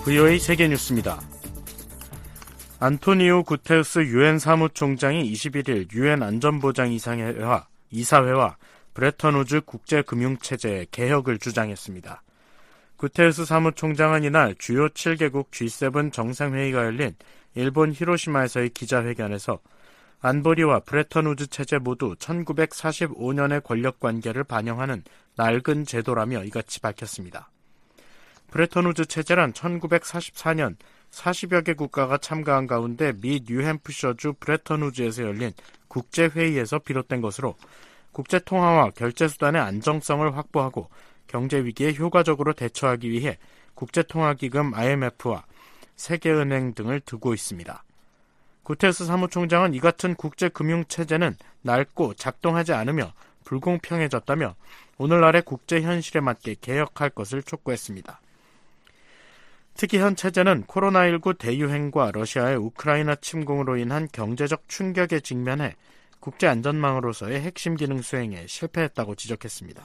VOA 세계뉴스입니다. 안토니오 구테우스 유엔 사무총장이 21일 유엔 안전보장이사회와 브레턴우즈 국제금융체제의 개혁을 주장했습니다. 구테우스 사무총장은 이날 주요 7개국 G7 정상회의가 열린 일본 히로시마에서의 기자회견에서 안보리와 브레턴우즈 체제 모두 1945년의 권력관계를 반영하는 낡은 제도라며 이같이 밝혔습니다. 브레턴우즈 체제란 1944년 40여 개 국가가 참가한 가운데 미 뉴햄프셔주 브레턴우즈에서 열린 국제회의에서 비롯된 것으로 국제통화와 결제수단의 안정성을 확보하고 경제위기에 효과적으로 대처하기 위해 국제통화기금 IMF와 세계은행 등을 두고 있습니다. 구테우스 사무총장은 이 같은 국제금융체제는 낡고 작동하지 않으며 불공평해졌다며 오늘날의 국제 현실에 맞게 개혁할 것을 촉구했습니다. 특히 현 체제는 코로나19 대유행과 러시아의 우크라이나 침공으로 인한 경제적 충격에 직면해 국제안전망으로서의 핵심 기능 수행에 실패했다고 지적했습니다.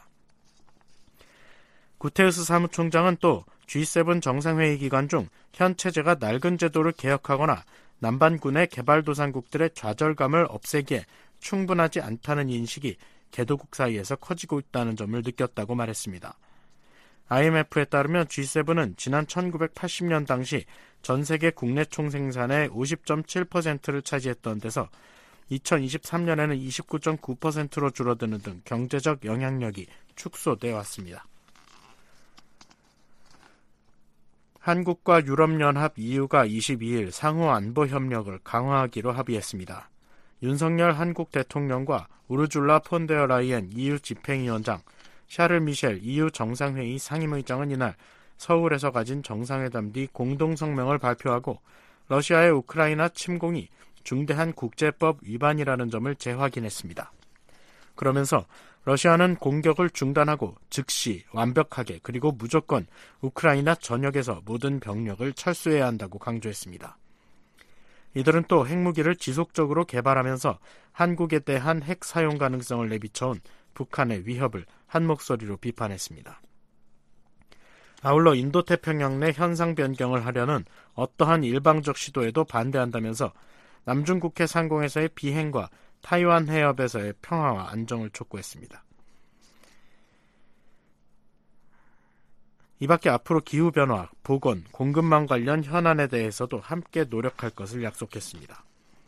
구테우스 사무총장은 또 G7 정상회의 기간 중 현 체제가 낡은 제도를 개혁하거나 남반군의 개발도상국들의 좌절감을 없애기에 충분하지 않다는 인식이 개도국 사이에서 커지고 있다는 점을 느꼈다고 말했습니다. IMF에 따르면 G7은 지난 1980년 당시 전 세계 국내 총생산의 50.7%를 차지했던 데서 2023년에는 29.9%로 줄어드는 등 경제적 영향력이 축소되어 왔습니다. 한국과 유럽연합 EU가 22일 상호 안보 협력을 강화하기로 합의했습니다. 윤석열 한국 대통령과 우르줄라 폰데어 라이엔 EU 집행위원장, 샤를 미셸 EU 정상회의 상임의장은 이날 서울에서 가진 정상회담 뒤 공동성명을 발표하고 러시아의 우크라이나 침공이 중대한 국제법 위반이라는 점을 재확인했습니다. 그러면서 러시아는 공격을 중단하고 즉시 완벽하게 그리고 무조건 우크라이나 전역에서 모든 병력을 철수해야 한다고 강조했습니다. 이들은 또 핵무기를 지속적으로 개발하면서 한국에 대한 핵 사용 가능성을 내비쳐온 북한의 위협을 한 목소리로 비판했습니다. 아울러 인도태평양 내 현상 변경을 하려는 어떠한 일방적 시도에도 반대한다면서 남중국해 상공에서의 비행과 타이완 해협에서의 평화와 안정을 촉구했습니다. 이 밖에 앞으로 기후변화, 보건, 공급망 관련 현안에 대해서도 함께 노력할 것을 약속했습니다.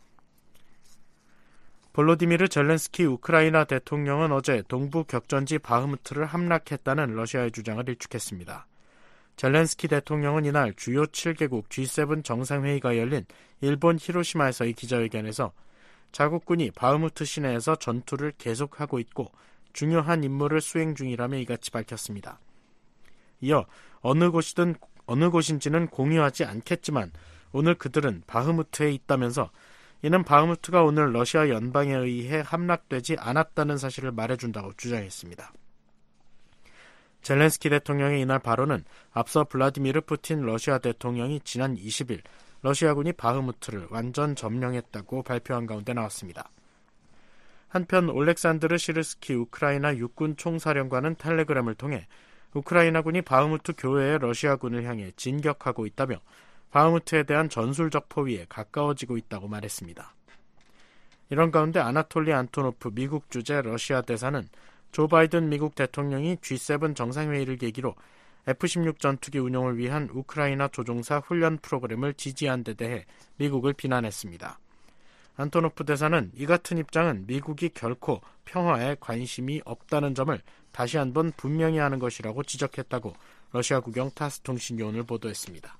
볼로디미르 젤렌스키 우크라이나 대통령은 어제 동부 격전지 바흐무트를 함락했다는 러시아의 주장을 일축했습니다. 젤렌스키 대통령은 이날 주요 7개국 G7 정상회의가 열린 일본 히로시마에서의 기자회견에서 자국군이 바흐무트 시내에서 전투를 계속하고 있고 중요한 임무를 수행 중이라며 이같이 밝혔습니다. 이어 어느 곳인지는 공유하지 않겠지만 오늘 그들은 바흐무트에 있다면서 이는 바흐무트가 오늘 러시아 연방에 의해 함락되지 않았다는 사실을 말해준다고 주장했습니다. 젤렌스키 대통령의 이날 발언은 앞서 블라디미르 푸틴 러시아 대통령이 지난 20일 러시아군이 바흐무트를 완전 점령했다고 발표한 가운데 나왔습니다. 한편 올렉산드르 시르스키 우크라이나 육군 총사령관은 텔레그램을 통해 우크라이나군이 바흐무트 교외의 러시아군을 향해 진격하고 있다며 바흐무트에 대한 전술적 포위에 가까워지고 있다고 말했습니다. 이런 가운데 아나톨리 안토노프 미국 주재 러시아 대사는 조 바이든 미국 대통령이 G7 정상회의를 계기로 F-16 전투기 운용을 위한 우크라이나 조종사 훈련 프로그램을 지지한 데 대해 미국을 비난했습니다. 안토노프 대사는 이 같은 입장은 미국이 결코 평화에 관심이 없다는 점을 다시 한번 분명히 하는 것이라고 지적했다고 러시아 국영 타스 통신이 오늘 보도했습니다.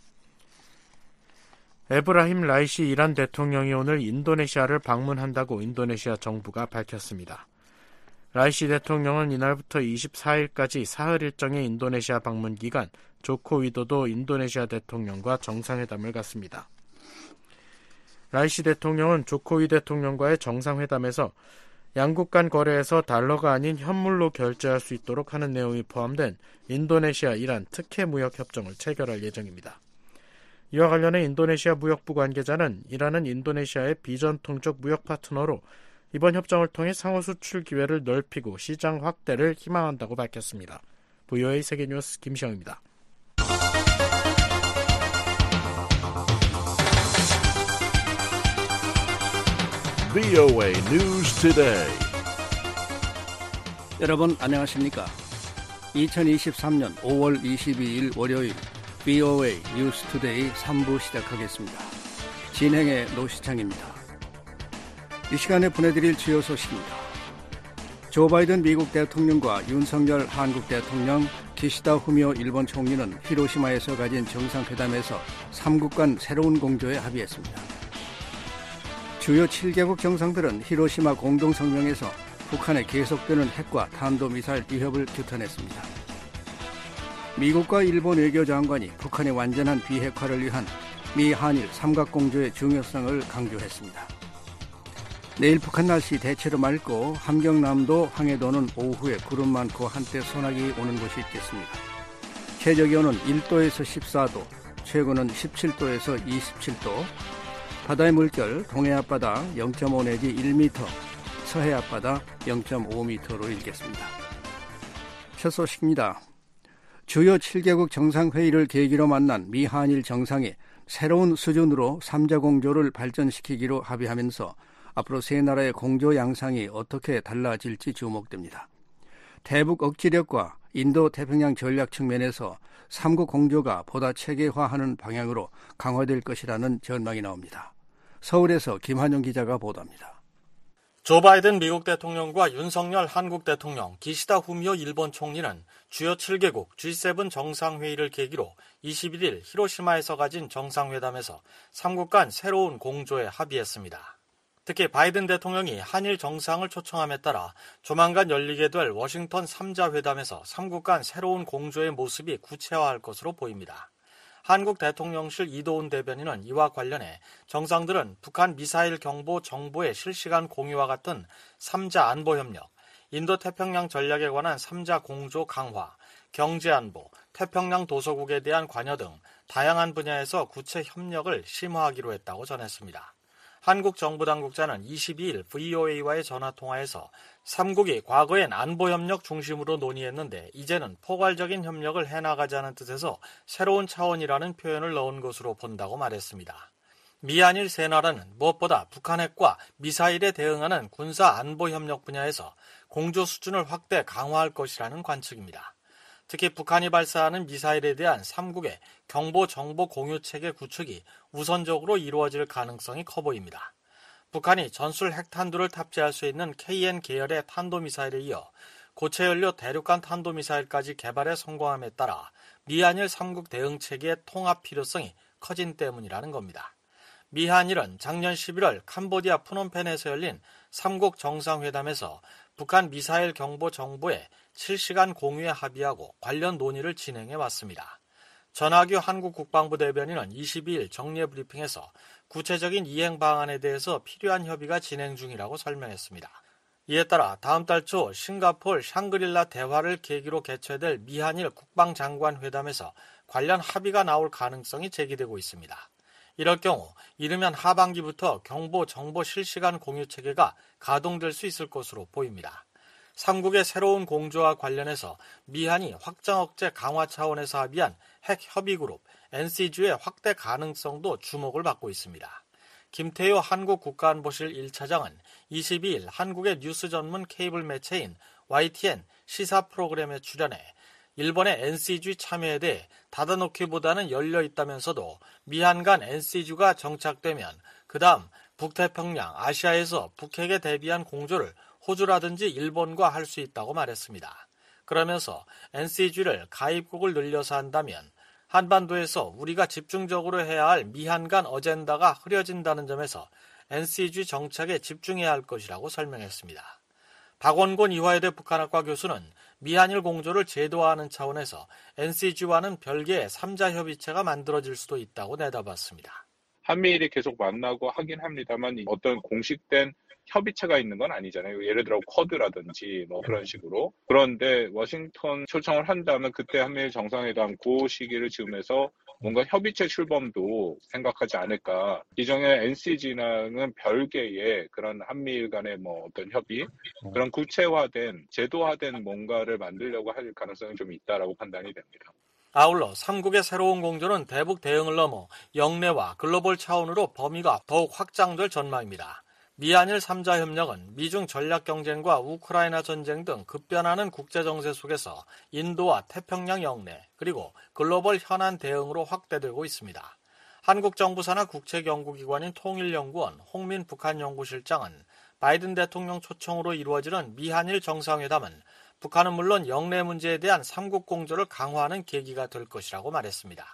에브라힘 라이시 이란 대통령이 오늘 인도네시아를 방문한다고 인도네시아 정부가 밝혔습니다. 라이시 대통령은 이날부터 24일까지 사흘 일정의 인도네시아 방문 기간 조코 위도도 인도네시아 대통령과 정상회담을 갖습니다. 라이시 대통령은 조코위 대통령과의 정상회담에서 양국 간 거래에서 달러가 아닌 현물로 결제할 수 있도록 하는 내용이 포함된 인도네시아 이란 특혜 무역 협정을 체결할 예정입니다. 이와 관련해 인도네시아 무역부 관계자는 이란은 인도네시아의 비전통적 무역 파트너로 이번 협정을 통해 상호 수출 기회를 넓히고 시장 확대를 희망한다고 밝혔습니다. VOA 세계뉴스 김시영입니다. VOA News Today. 여러분 안녕하십니까? 2023년 5월 22일 월요일 VOA News Today 3부 시작하겠습니다. 진행의 노시창입니다. 이 시간에 보내드릴 주요 소식입니다. 조 바이든 미국 대통령과 윤석열 한국 대통령, 기시다 후미오 일본 총리는 히로시마에서 가진 정상회담에서 3국 간 새로운 공조에 합의했습니다. 주요 7개국 정상들은 히로시마 공동성명에서 북한의 계속되는 핵과 탄도미사일 위협을 규탄했습니다. 미국과 일본 외교장관이 북한의 완전한 비핵화를 위한 미 한일 삼각공조의 중요성을 강조했습니다. 내일 북한 날씨 대체로 맑고 함경남도 황해도는 오후에 구름 많고 한때 소나기 오는 곳이 있겠습니다. 최저기온은 1도에서 14도, 최고는 17도에서 27도, 바다의 물결 동해 앞바다 0.5 내지 1m, 서해 앞바다 0.5m로 일겠습니다. 첫 소식입니다. 주요 7개국 정상회의를 계기로 만난 미 한일 정상이 새로운 수준으로 3자 공조를 발전시키기로 합의하면서 앞으로 세 나라의 공조 양상이 어떻게 달라질지 주목됩니다. 대북 억지력과 인도 태평양 전략 측면에서 3국 공조가 보다 체계화하는 방향으로 강화될 것이라는 전망이 나옵니다. 서울에서 김한용 기자가 보도합니다. 조 바이든 미국 대통령과 윤석열 한국 대통령, 기시다 후미오 일본 총리는 주요 7개국 G7 정상회의를 계기로 21일 히로시마에서 가진 정상회담에서 3국 간 새로운 공조에 합의했습니다. 특히 바이든 대통령이 한일 정상을 초청함에 따라 조만간 열리게 될 워싱턴 3자 회담에서 3국 간 새로운 공조의 모습이 구체화할 것으로 보입니다. 한국 대통령실 이도훈 대변인은 이와 관련해 정상들은 북한 미사일 경보 정보의 실시간 공유와 같은 3자 안보협력, 인도태평양 전략에 관한 3자 공조 강화, 경제안보, 태평양 도서국에 대한 관여 등 다양한 분야에서 구체 협력을 심화하기로 했다고 전했습니다. 한국 정부 당국자는 22일 VOA와의 전화통화에서 3국이 과거엔 안보협력 중심으로 논의했는데 이제는 포괄적인 협력을 해나가자는 뜻에서 새로운 차원이라는 표현을 넣은 것으로 본다고 말했습니다. 미한일 세 나라는 무엇보다 북한 핵과 미사일에 대응하는 군사 안보협력 분야에서 공조 수준을 확대 강화할 것이라는 관측입니다. 특히 북한이 발사하는 미사일에 대한 3국의 경보 정보 공유 체계 구축이 우선적으로 이루어질 가능성이 커 보입니다. 북한이 전술 핵탄두를 탑재할 수 있는 KN 계열의 탄도미사일에 이어 고체연료 대륙간 탄도미사일까지 개발에 성공함에 따라 미한일 3국 대응 체계의 통합 필요성이 커진 때문이라는 겁니다. 미한일은 작년 11월 캄보디아 프놈펜에서 열린 3국 정상회담에서 북한 미사일 경보 정보의 실시간 공유에 합의하고 관련 논의를 진행해 왔습니다. 전하규 한국 국방부 대변인은 22일 정례 브리핑에서 구체적인 이행 방안에 대해서 필요한 협의가 진행 중이라고 설명했습니다. 이에 따라 다음 달 초 싱가포르 샹그릴라 대화를 계기로 개최될 미한일 국방장관 회담에서 관련 합의가 나올 가능성이 제기되고 있습니다. 이럴 경우 이르면 하반기부터 경보 정보 실시간 공유 체계가 가동될 수 있을 것으로 보입니다. 3국의 새로운 공조와 관련해서 미한이 확장 억제 강화 차원에서 합의한 핵협의그룹 NCG의 확대 가능성도 주목을 받고 있습니다. 김태효 한국국가안보실 1차장은 22일 한국의 뉴스 전문 케이블 매체인 YTN 시사 프로그램에 출연해 일본의 NCG 참여에 대해 닫아놓기보다는 열려있다면서도 미한 간 NCG가 정착되면 그 다음 북태평양, 아시아에서 북핵에 대비한 공조를 호주라든지 일본과 할 수 있다고 말했습니다. 그러면서 NCG를 가입국을 늘려서 한다면 한반도에서 우리가 집중적으로 해야 할 미한 간 어젠다가 흐려진다는 점에서 NCG 정착에 집중해야 할 것이라고 설명했습니다. 박원곤 이화여대 북한학과 교수는 미한일 공조를 제도화하는 차원에서 NCG와는 별개의 3자 협의체가 만들어질 수도 있다고 내다봤습니다. 한미일이 계속 만나고 하긴 합니다만 어떤 공식된 협의체가 있는 건 아니잖아요. 예를 들어 쿼드라든지 뭐 그런 식으로. 그런데 워싱턴 초청을 한다면 그때 한미일 정상회담 그 시기를 즈음해서 뭔가 협의체 출범도 생각하지 않을까. 기존의 NCG랑은 별개의 그런 한미일 간의 뭐 어떤 협의, 그런 구체화된, 제도화된 뭔가를 만들려고 할 가능성이 좀 있다라고 판단이 됩니다. 아울러 3국의 새로운 공조는 대북 대응을 넘어 영내와 글로벌 차원으로 범위가 더욱 확장될 전망입니다. 미한일 3자 협력은 미중 전략 경쟁과 우크라이나 전쟁 등 급변하는 국제 정세 속에서 인도와 태평양 영내 그리고 글로벌 현안 대응으로 확대되고 있습니다. 한국 정부 산하 국책연구기관인 통일연구원 홍민 북한연구실장은 바이든 대통령 초청으로 이루어지는 미한일 정상회담은 북한은 물론 영내 문제에 대한 삼국 공조를 강화하는 계기가 될 것이라고 말했습니다.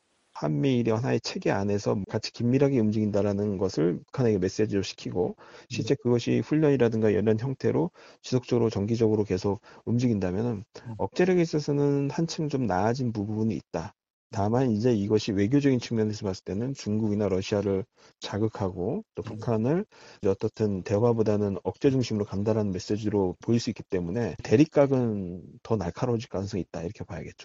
한미일이 하나의 체계 안에서 같이 긴밀하게 움직인다라는 것을 북한에게 메시지로 시키고 실제 그것이 훈련이라든가 이런 형태로 지속적으로 정기적으로 계속 움직인다면 억제력에 있어서는 한층 좀 나아진 부분이 있다. 다만 이제 이것이 외교적인 측면에서 봤을 때는 중국이나 러시아를 자극하고 또 북한을 어떻든 대화보다는 억제 중심으로 간다라는 메시지로 보일 수 있기 때문에 대립각은 더 날카로워질 가능성이 있다 이렇게 봐야겠죠.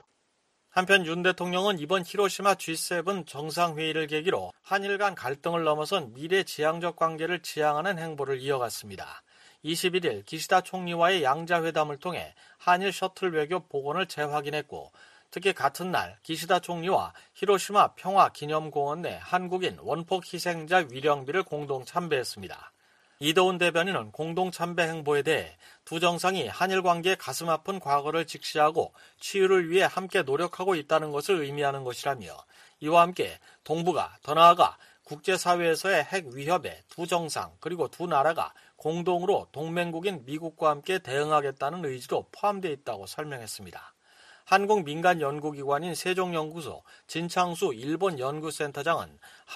한편 윤 대통령은 이번 히로시마 G7 정상회의를 계기로 한일 간 갈등을 넘어선 미래 지향적 관계를 지향하는 행보를 이어갔습니다. 21일 기시다 총리와의 양자회담을 통해 한일 셔틀 외교 복원을 재확인했고 특히 같은 날 기시다 총리와 히로시마 평화기념공원 내 한국인 원폭 희생자 위령비를 공동 참배했습니다. 이도훈 대변인은 공동 참배 행보에 대해 두 정상이 한일 관계의 가슴 아픈 과거를 직시하고 치유를 위해 함께 노력하고 있다는 것을 의미하는 것이라며 이와 함께 동북아, 더 나아가 국제사회에서의 핵 위협에 두 정상 그리고 두 나라가 공동으로 동맹국인 미국과 함께 대응하겠다는 의지도 포함되어 있다고 설명했습니다. 한국 민간 연구기관인 세종연구소 진창수 일본 연구센터장은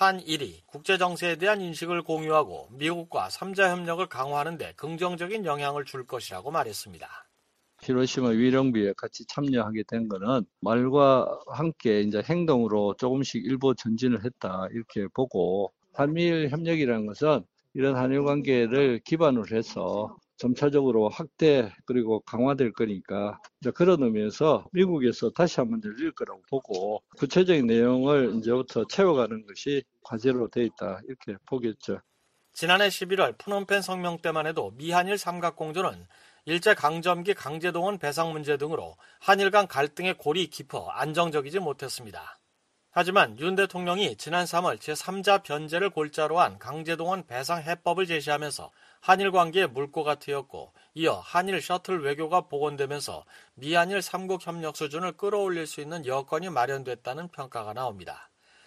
한일이 국제정세에 대한 인식을 공유하고 미국과 3자 협력을 강화하는 데 긍정적인 영향을 줄 것이라고 말했습니다. 히로시마 위령비에 같이 참여하게 된 거는 말과 함께 이제 행동으로 조금씩 일부 전진을 했다 이렇게 보고 한미일 협력이라는 것은 이런 한일 관계를 기반으로 해서 점차적으로 확대 그리고 강화될 거니까 그런 의미에서 미국에서 다시 한번 열릴 거라고 보고 구체적인 내용을 이제부터 채워가는 것이 과제로 돼 있다 이렇게 보겠죠. 지난해 11월 푸놈펜 성명 때만 해도 미한일 삼각공조는 일제강점기 강제동원 배상 문제 등으로 한일 간 갈등의 골이 깊어 안정적이지 못했습니다. 하지만 윤 대통령이 지난 3월 제3자 변제를 골자로 한 강제동원 배상 해법을 제시하면서 한일 관계의 물꼬가 트였고 이어 한일 셔틀 외교가 복원되면서 미한일 3국 협력 수준을 끌어올릴 수 있는 여건이 마련됐다는 평가가 나옵니다.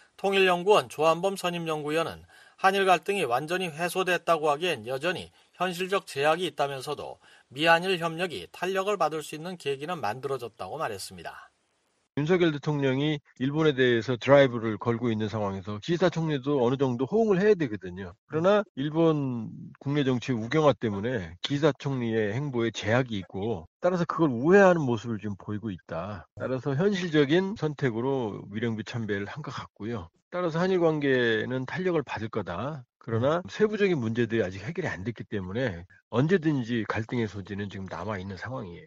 통일연구원 조한범 선임연구위원은 한일 갈등이 완전히 해소됐다고 하기엔 여전히 현실적 제약이 있다면서도 미한일 협력이 탄력을 받을 수 있는 계기는 만들어졌다고 말했습니다. 윤석열 대통령이 일본에 대해서 드라이브를 걸고 있는 상황에서 기시다 총리도 어느 정도 호응을 해야 되거든요. 그러나 일본 국내 정치의 우경화 때문에 기시다 총리의 행보에 제약이 있고 따라서 그걸 우회하는 모습을 좀 보이고 있다. 따라서 현실적인 선택으로 위령비 참배를 한 것 같고요. 따라서 한일 관계는 탄력을 받을 거다. 그러나 세부적인 문제들이 아직 해결이 안 됐기 때문에 언제든지 갈등의 소지는 지금 남아있는 상황이에요.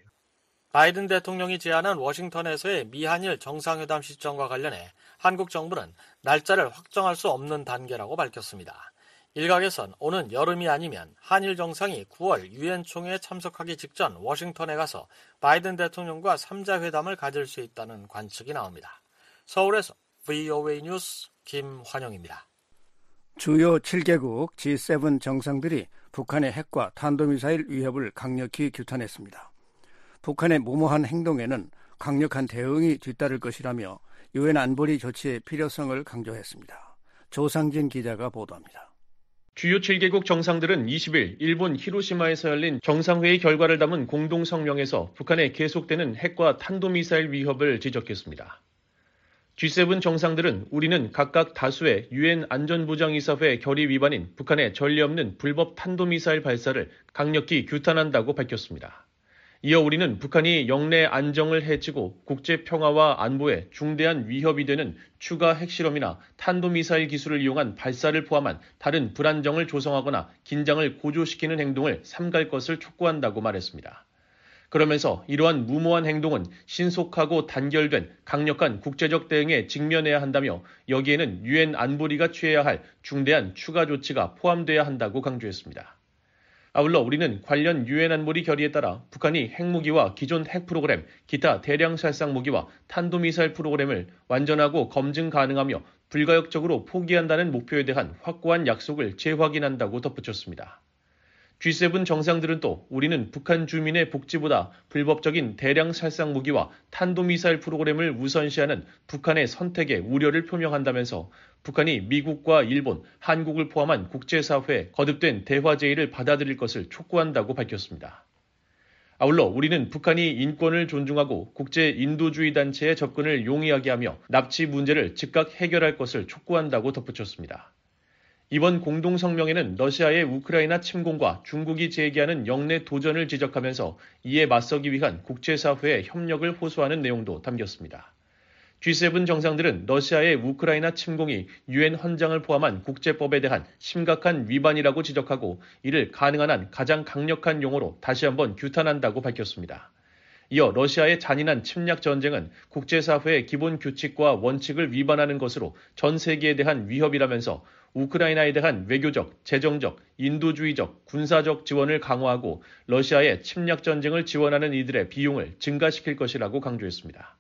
바이든 대통령이 제안한 워싱턴에서의 미한일 정상회담 시점과 관련해 한국 정부는 날짜를 확정할 수 없는 단계라고 밝혔습니다. 일각에선 오는 여름이 아니면 한일 정상이 9월 유엔 총회에 참석하기 직전 워싱턴에 가서 바이든 대통령과 3자 회담을 가질 수 있다는 관측이 나옵니다. 서울에서 VOA 뉴스 김환영입니다. 주요 7개국 G7 정상들이 북한의 핵과 탄도미사일 위협을 강력히 규탄했습니다. 북한의 무모한 행동에는 강력한 대응이 뒤따를 것이라며 유엔 안보리 조치의 필요성을 강조했습니다. 조상진 기자가 보도합니다. 주요 7개국 정상들은 20일 일본 히로시마에서 열린 정상회의 결과를 담은 공동성명에서 북한의 계속되는 핵과 탄도미사일 위협을 지적했습니다. G7 정상들은 우리는 각각 다수의 유엔 안전보장이사회 결의 위반인 북한의 전례 없는 불법 탄도미사일 발사를 강력히 규탄한다고 밝혔습니다. 이어 우리는 북한이 영내 안정을 해치고 국제 평화와 안보에 중대한 위협이 되는 추가 핵실험이나 탄도미사일 기술을 이용한 발사를 포함한 다른 불안정을 조성하거나 긴장을 고조시키는 행동을 삼갈 것을 촉구한다고 말했습니다. 그러면서 이러한 무모한 행동은 신속하고 단결된 강력한 국제적 대응에 직면해야 한다며 여기에는 유엔 안보리가 취해야 할 중대한 추가 조치가 포함돼야 한다고 강조했습니다. 아울러 우리는 관련 유엔 안보리 결의에 따라 북한이 핵무기와 기존 핵 프로그램, 기타 대량 살상 무기와 탄도미사일 프로그램을 완전하고 검증 가능하며 불가역적으로 포기한다는 목표에 대한 확고한 약속을 재확인한다고 덧붙였습니다. G7 정상들은 또 우리는 북한 주민의 복지보다 불법적인 대량 살상 무기와 탄도미사일 프로그램을 우선시하는 북한의 선택에 우려를 표명한다면서 북한이 미국과 일본, 한국을 포함한 국제사회에 거듭된 대화 제의를 받아들일 것을 촉구한다고 밝혔습니다. 아울러 우리는 북한이 인권을 존중하고 국제 인도주의 단체의 접근을 용이하게 하며 납치 문제를 즉각 해결할 것을 촉구한다고 덧붙였습니다. 이번 공동성명에는 러시아의 우크라이나 침공과 중국이 제기하는 영내 도전을 지적하면서 이에 맞서기 위한 국제사회의 협력을 호소하는 내용도 담겼습니다. G7 정상들은 러시아의 우크라이나 침공이 유엔 헌장을 포함한 국제법에 대한 심각한 위반이라고 지적하고 이를 가능한 한 가장 강력한 용어로 다시 한번 규탄한다고 밝혔습니다. 이어 러시아의 잔인한 침략 전쟁은 국제사회의 기본 규칙과 원칙을 위반하는 것으로 전 세계에 대한 위협이라면서 우크라이나에 대한 외교적, 재정적, 인도주의적, 군사적 지원을 강화하고 러시아의 침략 전쟁을 지원하는 이들의 비용을 증가시킬 것이라고 강조했습니다.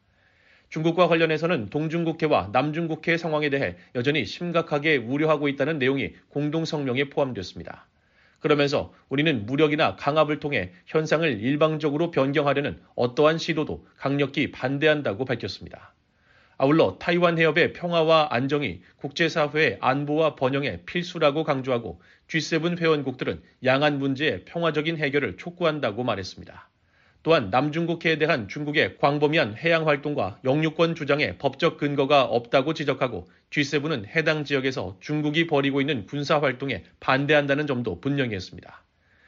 중국과 관련해서는 동중국해와 남중국해 상황에 대해 여전히 심각하게 우려하고 있다는 내용이 공동성명에 포함됐습니다. 그러면서 우리는 무력이나 강압을 통해 현상을 일방적으로 변경하려는 어떠한 시도도 강력히 반대한다고 밝혔습니다. 아울러 타이완 해협의 평화와 안정이 국제사회의 안보와 번영의 필수라고 강조하고 G7 회원국들은 양안 문제의 평화적인 해결을 촉구한다고 말했습니다. 또한 남중국해에 대한 중국의 광범위한 해양활동과 영유권 주장에 법적 근거가 없다고 지적하고 G7은 해당 지역에서 중국이 벌이고 있는 군사활동에 반대한다는 점도 분명히 했습니다.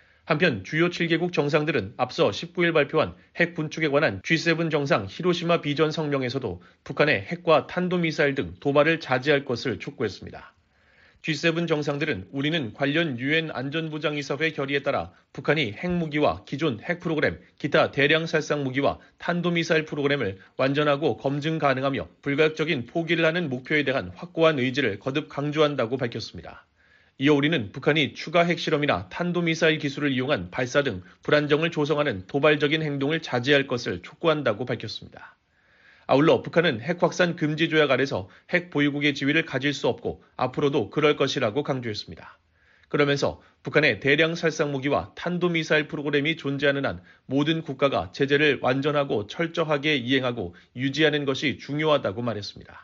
한편 주요 7개국 정상들은 앞서 19일 발표한 핵 군축에 관한 G7 정상 히로시마 비전 성명에서도 북한의 핵과 탄도미사일 등 도발을 자제할 것을 촉구했습니다. G7 정상들은 우리는 관련 유엔 안전보장이사회 결의에 따라 북한이 핵무기와 기존 핵 프로그램, 기타 대량 살상 무기와 탄도미사일 프로그램을 완전하고 검증 가능하며 불가역적인 포기를 하는 목표에 대한 확고한 의지를 거듭 강조한다고 밝혔습니다. 이어 우리는 북한이 추가 핵실험이나 탄도미사일 기술을 이용한 발사 등 불안정을 조성하는 도발적인 행동을 자제할 것을 촉구한다고 밝혔습니다. 아울러 북한은 핵 확산 금지 조약 아래서 핵 보유국의 지위를 가질 수 없고 앞으로도 그럴 것이라고 강조했습니다. 그러면서 북한의 대량 살상 무기와 탄도미사일 프로그램이 존재하는 한 모든 국가가 제재를 완전하고 철저하게 이행하고 유지하는 것이 중요하다고 말했습니다.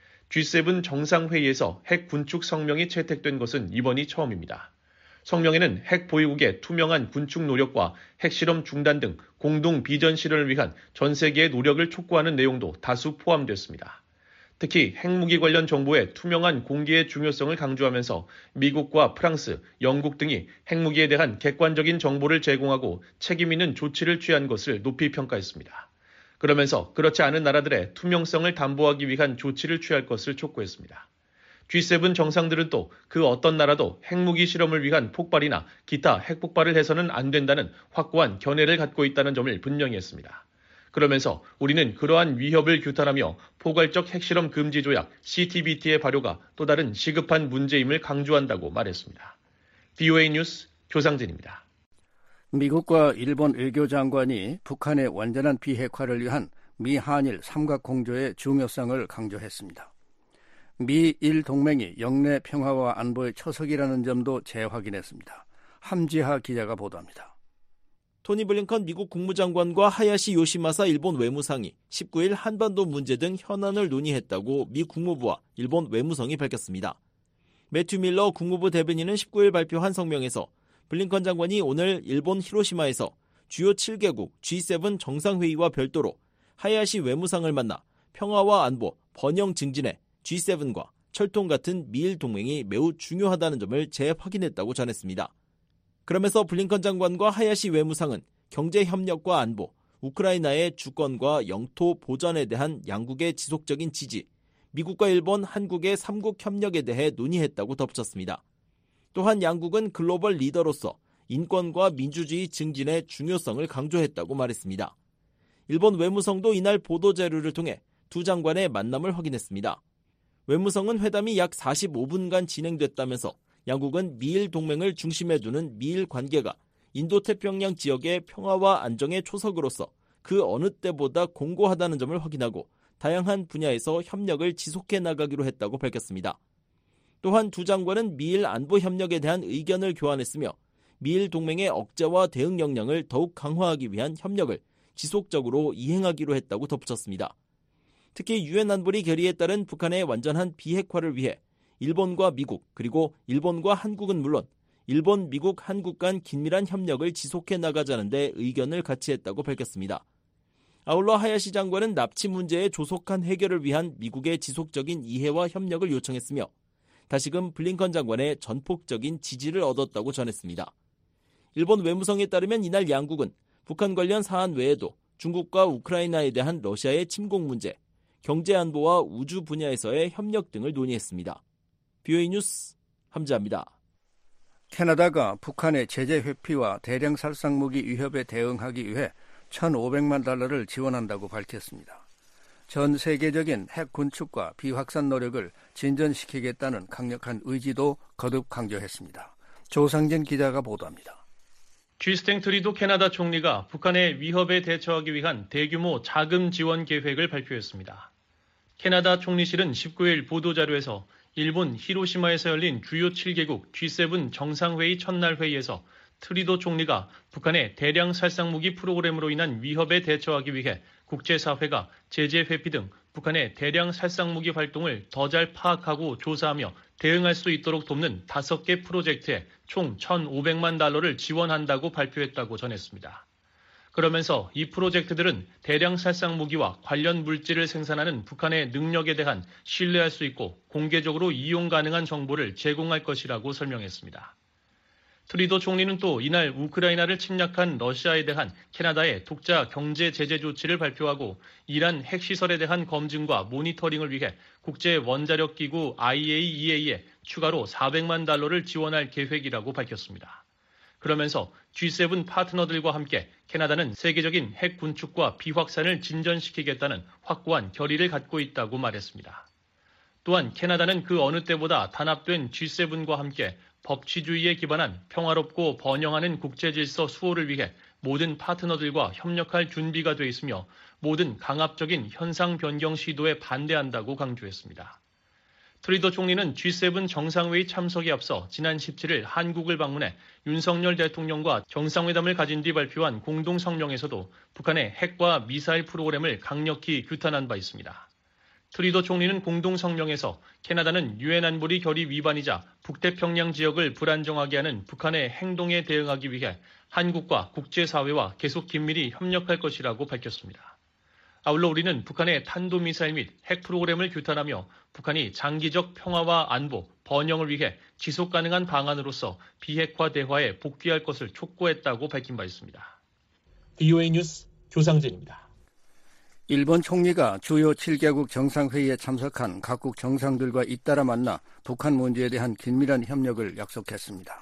G7 정상회의에서 핵 군축 성명이 채택된 것은 이번이 처음입니다. 성명에는 핵 보유국의 투명한 군축 노력과 핵실험 중단 등 공동 비전 실현을 위한 전 세계의 노력을 촉구하는 내용도 다수 포함됐습니다. 특히 핵무기 관련 정보의 투명한 공개의 중요성을 강조하면서 미국과 프랑스, 영국 등이 핵무기에 대한 객관적인 정보를 제공하고 책임 있는 조치를 취한 것을 높이 평가했습니다. 그러면서 그렇지 않은 나라들의 투명성을 담보하기 위한 조치를 취할 것을 촉구했습니다. G7 정상들은 또 그 어떤 나라도 핵무기 실험을 위한 폭발이나 기타 핵폭발을 해서는 안 된다는 확고한 견해를 갖고 있다는 점을 분명히 했습니다. 그러면서 우리는 그러한 위협을 규탄하며 포괄적 핵실험 금지 조약 CTBT의 발효가 또 다른 시급한 문제임을 강조한다고 말했습니다. VOA 뉴스 조상진입니다. 미국과 일본 외교장관이 북한의 완전한 비핵화를 위한 미한일 삼각공조의 중요성을 강조했습니다. 미일 동맹이 영내 평화와 안보의 초석이라는 점도 재확인했습니다. 함지하 기자가 보도합니다. 토니 블링컨 미국 국무장관과 하야시 요시마사 일본 외무상이 19일 한반도 문제 등 현안을 논의했다고 미 국무부와 일본 외무성이 밝혔습니다. 매튜 밀러 국무부 대변인은 19일 발표한 성명에서 블링컨 장관이 오늘 일본 히로시마에서 주요 7개국 G7 정상회의와 별도로 하야시 외무상을 만나 평화와 안보, 번영 증진에 G7과 철통 같은 미일 동맹이 매우 중요하다는 점을 재확인했다고 전했습니다. 그러면서 블링컨 장관과 하야시 외무상은 경제협력과 안보, 우크라이나의 주권과 영토 보전에 대한 양국의 지속적인 지지, 미국과 일본, 한국의 3국 협력에 대해 논의했다고 덧붙였습니다. 또한 양국은 글로벌 리더로서 인권과 민주주의 증진의 중요성을 강조했다고 말했습니다. 일본 외무성도 이날 보도자료를 통해 두 장관의 만남을 확인했습니다. 외무성은 회담이 약 45분간 진행됐다면서 양국은 미일 동맹을 중심에 두는 미일 관계가 인도태평양 지역의 평화와 안정의 초석으로서 그 어느 때보다 공고하다는 점을 확인하고 다양한 분야에서 협력을 지속해 나가기로 했다고 밝혔습니다. 또한 두 장관은 미일 안보 협력에 대한 의견을 교환했으며 미일 동맹의 억제와 대응 역량을 더욱 강화하기 위한 협력을 지속적으로 이행하기로 했다고 덧붙였습니다. 특히 유엔 안보리 결의에 따른 북한의 완전한 비핵화를 위해 일본과 미국 그리고 일본과 한국은 물론 일본, 미국, 한국 간 긴밀한 협력을 지속해 나가자는 데 의견을 같이 했다고 밝혔습니다. 아울러 하야시 장관은 납치 문제의 조속한 해결을 위한 미국의 지속적인 이해와 협력을 요청했으며 다시금 블링컨 장관의 전폭적인 지지를 얻었다고 전했습니다. 일본 외무성에 따르면 이날 양국은 북한 관련 사안 외에도 중국과 우크라이나에 대한 러시아의 침공 문제, 경제안보와 우주 분야에서의 협력 등을 논의했습니다. BOA 뉴스 함지아입니다. 캐나다가 북한의 제재 회피와 대량 살상무기 위협에 대응하기 위해 1,500만 달러를 지원한다고 밝혔습니다. 전 세계적인 핵 군축과 비확산 노력을 진전시키겠다는 강력한 의지도 거듭 강조했습니다. 조상진 기자가 보도합니다. 주스틴 트루도 캐나다 총리가 북한의 위협에 대처하기 위한 대규모 자금 지원 계획을 발표했습니다. 캐나다 총리실은 19일 보도자료에서 일본 히로시마에서 열린 주요 7개국 G7 정상회의 첫날 회의에서 트루도 총리가 북한의 대량 살상무기 프로그램으로 인한 위협에 대처하기 위해 국제사회가 제재 회피 등 북한의 대량 살상무기 활동을 더 잘 파악하고 조사하며 대응할 수 있도록 돕는 5개 프로젝트에 총 1,500만 달러를 지원한다고 발표했다고 전했습니다. 그러면서 이 프로젝트들은 대량 살상무기와 관련 물질을 생산하는 북한의 능력에 대한 신뢰할 수 있고 공개적으로 이용 가능한 정보를 제공할 것이라고 설명했습니다. 트루도 총리는 또 이날 우크라이나를 침략한 러시아에 대한 캐나다의 독자 경제 제재 조치를 발표하고 이란 핵시설에 대한 검증과 모니터링을 위해 국제 원자력 기구 IAEA에 추가로 400만 달러를 지원할 계획이라고 밝혔습니다. 그러면서 G7 파트너들과 함께 캐나다는 세계적인 핵 군축과 비확산을 진전시키겠다는 확고한 결의를 갖고 있다고 말했습니다. 또한 캐나다는 그 어느 때보다 단합된 G7과 함께 법치주의에 기반한 평화롭고 번영하는 국제질서 수호를 위해 모든 파트너들과 협력할 준비가 돼 있으며 모든 강압적인 현상 변경 시도에 반대한다고 강조했습니다. 트루도 총리는 G7 정상회의 참석에 앞서 지난 17일 한국을 방문해 윤석열 대통령과 정상회담을 가진 뒤 발표한 공동성명에서도 북한의 핵과 미사일 프로그램을 강력히 규탄한 바 있습니다. 트루도 총리는 공동성명에서 캐나다는 유엔 안보리 결의 위반이자 북태평양 지역을 불안정하게 하는 북한의 행동에 대응하기 위해 한국과 국제사회와 계속 긴밀히 협력할 것이라고 밝혔습니다. 아울러 우리는 북한의 탄도미사일 및 핵 프로그램을 규탄하며 북한이 장기적 평화와 안보, 번영을 위해 지속 가능한 방안으로서 비핵화 대화에 복귀할 것을 촉구했다고 밝힌 바 있습니다. BOA 뉴스 조상진입니다. 일본 총리가 주요 7개국 정상회의에 참석한 각국 정상들과 잇따라 만나 북한 문제에 대한 긴밀한 협력을 약속했습니다.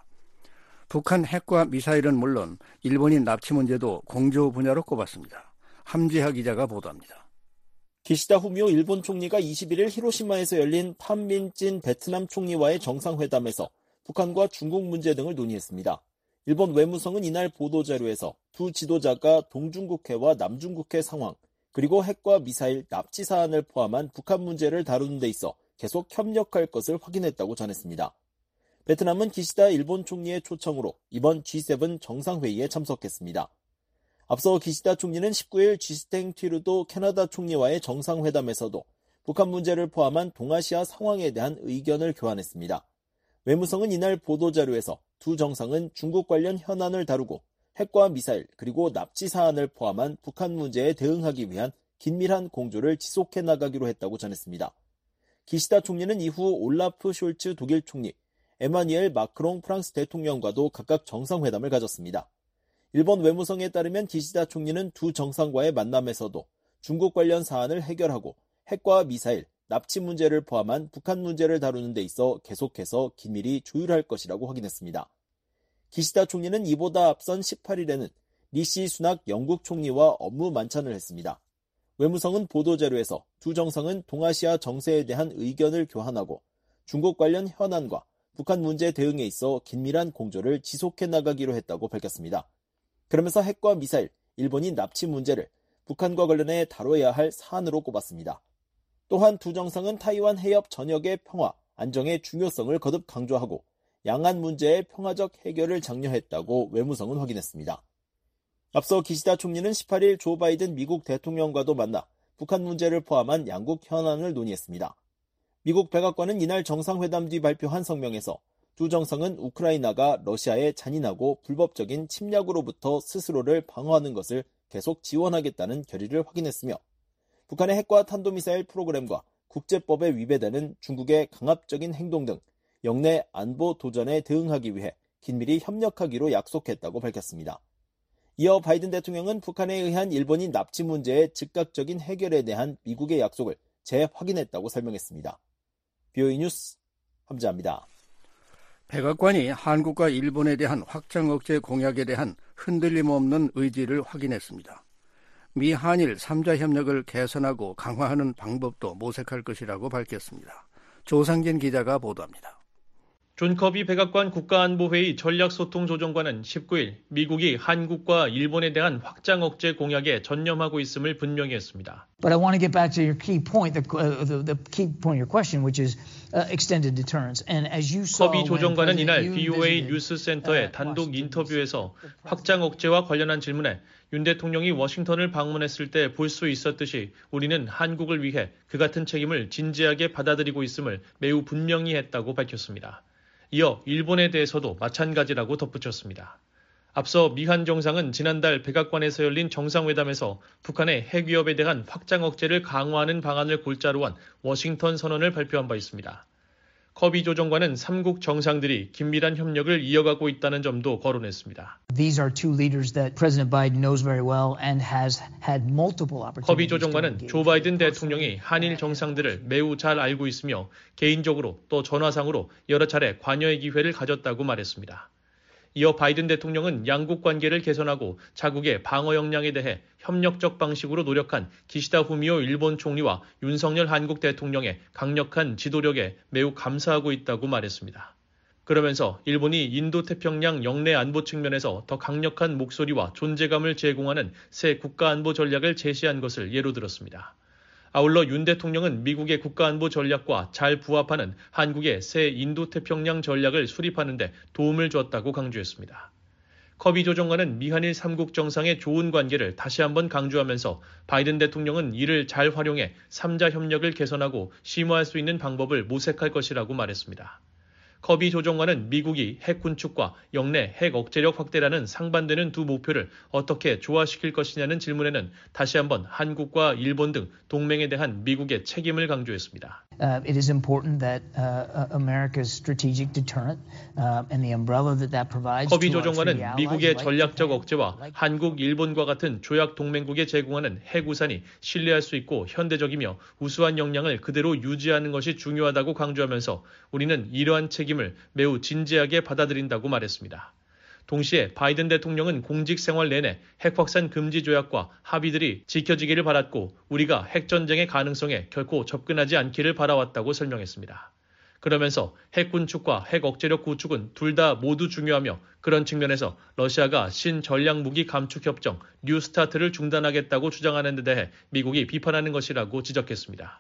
북한 핵과 미사일은 물론 일본인 납치 문제도 공조 분야로 꼽았습니다. 함지하 기자가 보도합니다. 기시다 후미오 일본 총리가 21일 히로시마에서 열린 판민진 베트남 총리와의 정상회담에서 북한과 중국 문제 등을 논의했습니다. 일본 외무성은 이날 보도자료에서 두 지도자가 동중국해와 남중국해 상황, 그리고 핵과 미사일 납치 사안을 포함한 북한 문제를 다루는 데 있어 계속 협력할 것을 확인했다고 전했습니다. 베트남은 기시다 일본 총리의 초청으로 이번 G7 정상회의에 참석했습니다. 앞서 기시다 총리는 19일 주스틴 트루도 캐나다 총리와의 정상회담에서도 북한 문제를 포함한 동아시아 상황에 대한 의견을 교환했습니다. 외무성은 이날 보도자료에서 두 정상은 중국 관련 현안을 다루고 핵과 미사일 그리고 납치 사안을 포함한 북한 문제에 대응하기 위한 긴밀한 공조를 지속해 나가기로 했다고 전했습니다. 기시다 총리는 이후 올라프 숄츠 독일 총리, 에마뉘엘 마크롱 프랑스 대통령과도 각각 정상회담을 가졌습니다. 일본 외무성에 따르면 기시다 총리는 두 정상과의 만남에서도 중국 관련 사안을 해결하고 핵과 미사일, 납치 문제를 포함한 북한 문제를 다루는 데 있어 계속해서 긴밀히 조율할 것이라고 확인했습니다. 기시다 총리는 이보다 앞선 18일에는 리시 수낙 영국 총리와 업무 만찬을 했습니다. 외무성은 보도자료에서 두 정상은 동아시아 정세에 대한 의견을 교환하고 중국 관련 현안과 북한 문제 대응에 있어 긴밀한 공조를 지속해 나가기로 했다고 밝혔습니다. 그러면서 핵과 미사일, 일본인 납치 문제를 북한과 관련해 다뤄야 할 사안으로 꼽았습니다. 또한 두 정상은 타이완 해협 전역의 평화, 안정의 중요성을 거듭 강조하고 양안 문제의 평화적 해결을 장려했다고 외무성은 확인했습니다. 앞서 기시다 총리는 18일 조 바이든 미국 대통령과도 만나 북한 문제를 포함한 양국 현안을 논의했습니다. 미국 백악관은 이날 정상회담 뒤 발표한 성명에서 두 정상은 우크라이나가 러시아의 잔인하고 불법적인 침략으로부터 스스로를 방어하는 것을 계속 지원하겠다는 결의를 확인했으며 북한의 핵과 탄도미사일 프로그램과 국제법에 위배되는 중국의 강압적인 행동 등 영내 안보 도전에 대응하기 위해 긴밀히 협력하기로 약속했다고 밝혔습니다. 이어 바이든 대통령은 북한에 의한 일본인 납치 문제의 즉각적인 해결에 대한 미국의 약속을 재확인했다고 설명했습니다. BOE 뉴스 함지아입니다. 백악관이 한국과 일본에 대한 확장 억제 공약에 대한 흔들림 없는 의지를 확인했습니다. 미 한일 3자 협력을 개선하고 강화하는 방법도 모색할 것이라고 밝혔습니다. 조상진 기자가 보도합니다. 존 커비 백악관 국가안보회의 전략소통조정관은 19일 미국이 한국과 일본에 대한 확장 억제 공약에 전념하고 있음을 분명히 했습니다. But I want to get back to your key point, the key point of your question, which is extended deterrence. And as you saw, 커비 조정관은 이날 BOA 뉴스센터의 단독 인터뷰에서 확장 억제와 관련한 질문에 윤 대통령이 워싱턴을 방문했을 때 볼 수 있었듯이 우리는 한국을 위해 그 같은 책임을 진지하게 받아들이고 있음을 매우 분명히 했다고 밝혔습니다. 이어 일본에 대해서도 마찬가지라고 덧붙였습니다. 앞서 미한 정상은 지난달 백악관에서 열린 정상회담에서 북한의 핵 위협에 대한 확장 억제를 강화하는 방안을 골자로 한 워싱턴 선언을 발표한 바 있습니다. 커비 조정관은 3국 정상들이 긴밀한 협력을 이어가고 있다는 점도 거론했습니다. These are two leaders that President Biden knows very well and has had multiple opportunities. 커비 조정관은 조 바이든 대통령이 한일 정상들을 매우 잘 알고 있으며 개인적으로 또 전화상으로 여러 차례 관여의 기회를 가졌다고 말했습니다. 이어 바이든 대통령은 양국 관계를 개선하고 자국의 방어 역량에 대해 협력적 방식으로 노력한 기시다 후미오 일본 총리와 윤석열 한국 대통령의 강력한 지도력에 매우 감사하고 있다고 말했습니다. 그러면서 일본이 인도태평양 영내 안보 측면에서 더 강력한 목소리와 존재감을 제공하는 새 국가안보 전략을 제시한 것을 예로 들었습니다. 아울러 윤 대통령은 미국의 국가안보 전략과 잘 부합하는 한국의 새 인도태평양 전략을 수립하는 데 도움을 줬다고 강조했습니다. 커비 조정관은 미한일 3국 정상의 좋은 관계를 다시 한번 강조하면서 바이든 대통령은 이를 잘 활용해 3자 협력을 개선하고 심화할 수 있는 방법을 모색할 것이라고 말했습니다. 커비 조정관은 미국이 핵 군축과 영내 핵 억제력 확대라는 상반되는 두 목표를 어떻게 조화시킬 것이냐는 질문에는 다시 한번 한국과 일본 등 동맹에 대한 미국의 책임을 강조했습니다. It is important that America's strategic deterrent and the umbrella that provides. 커비 조정관은 미국의 전략적 억제와 한국, 일본과 같은 조약 동맹국에 제공하는 핵 우산이 신뢰할 수 있고 현대적이며 우수한 역량을 그대로 유지하는 것이 중요하다고 강조하면서 우리는 이러한 책임을 매우 진지하게 받아들인다고 말했습니다. 동시에 바이든 대통령은 공직 생활 내내 핵 확산 금지 조약과 합의들이 지켜지기를 바랐고 우리가 핵전쟁의 가능성에 결코 접근하지 않기를 바라왔다고 설명했습니다. 그러면서 핵 군축과 핵 억제력 구축은 둘 다 모두 중요하며 그런 측면에서 러시아가 신전략무기 감축협정 뉴스타트를 중단하겠다고 주장하는 데 대해 미국이 비판하는 것이라고 지적했습니다.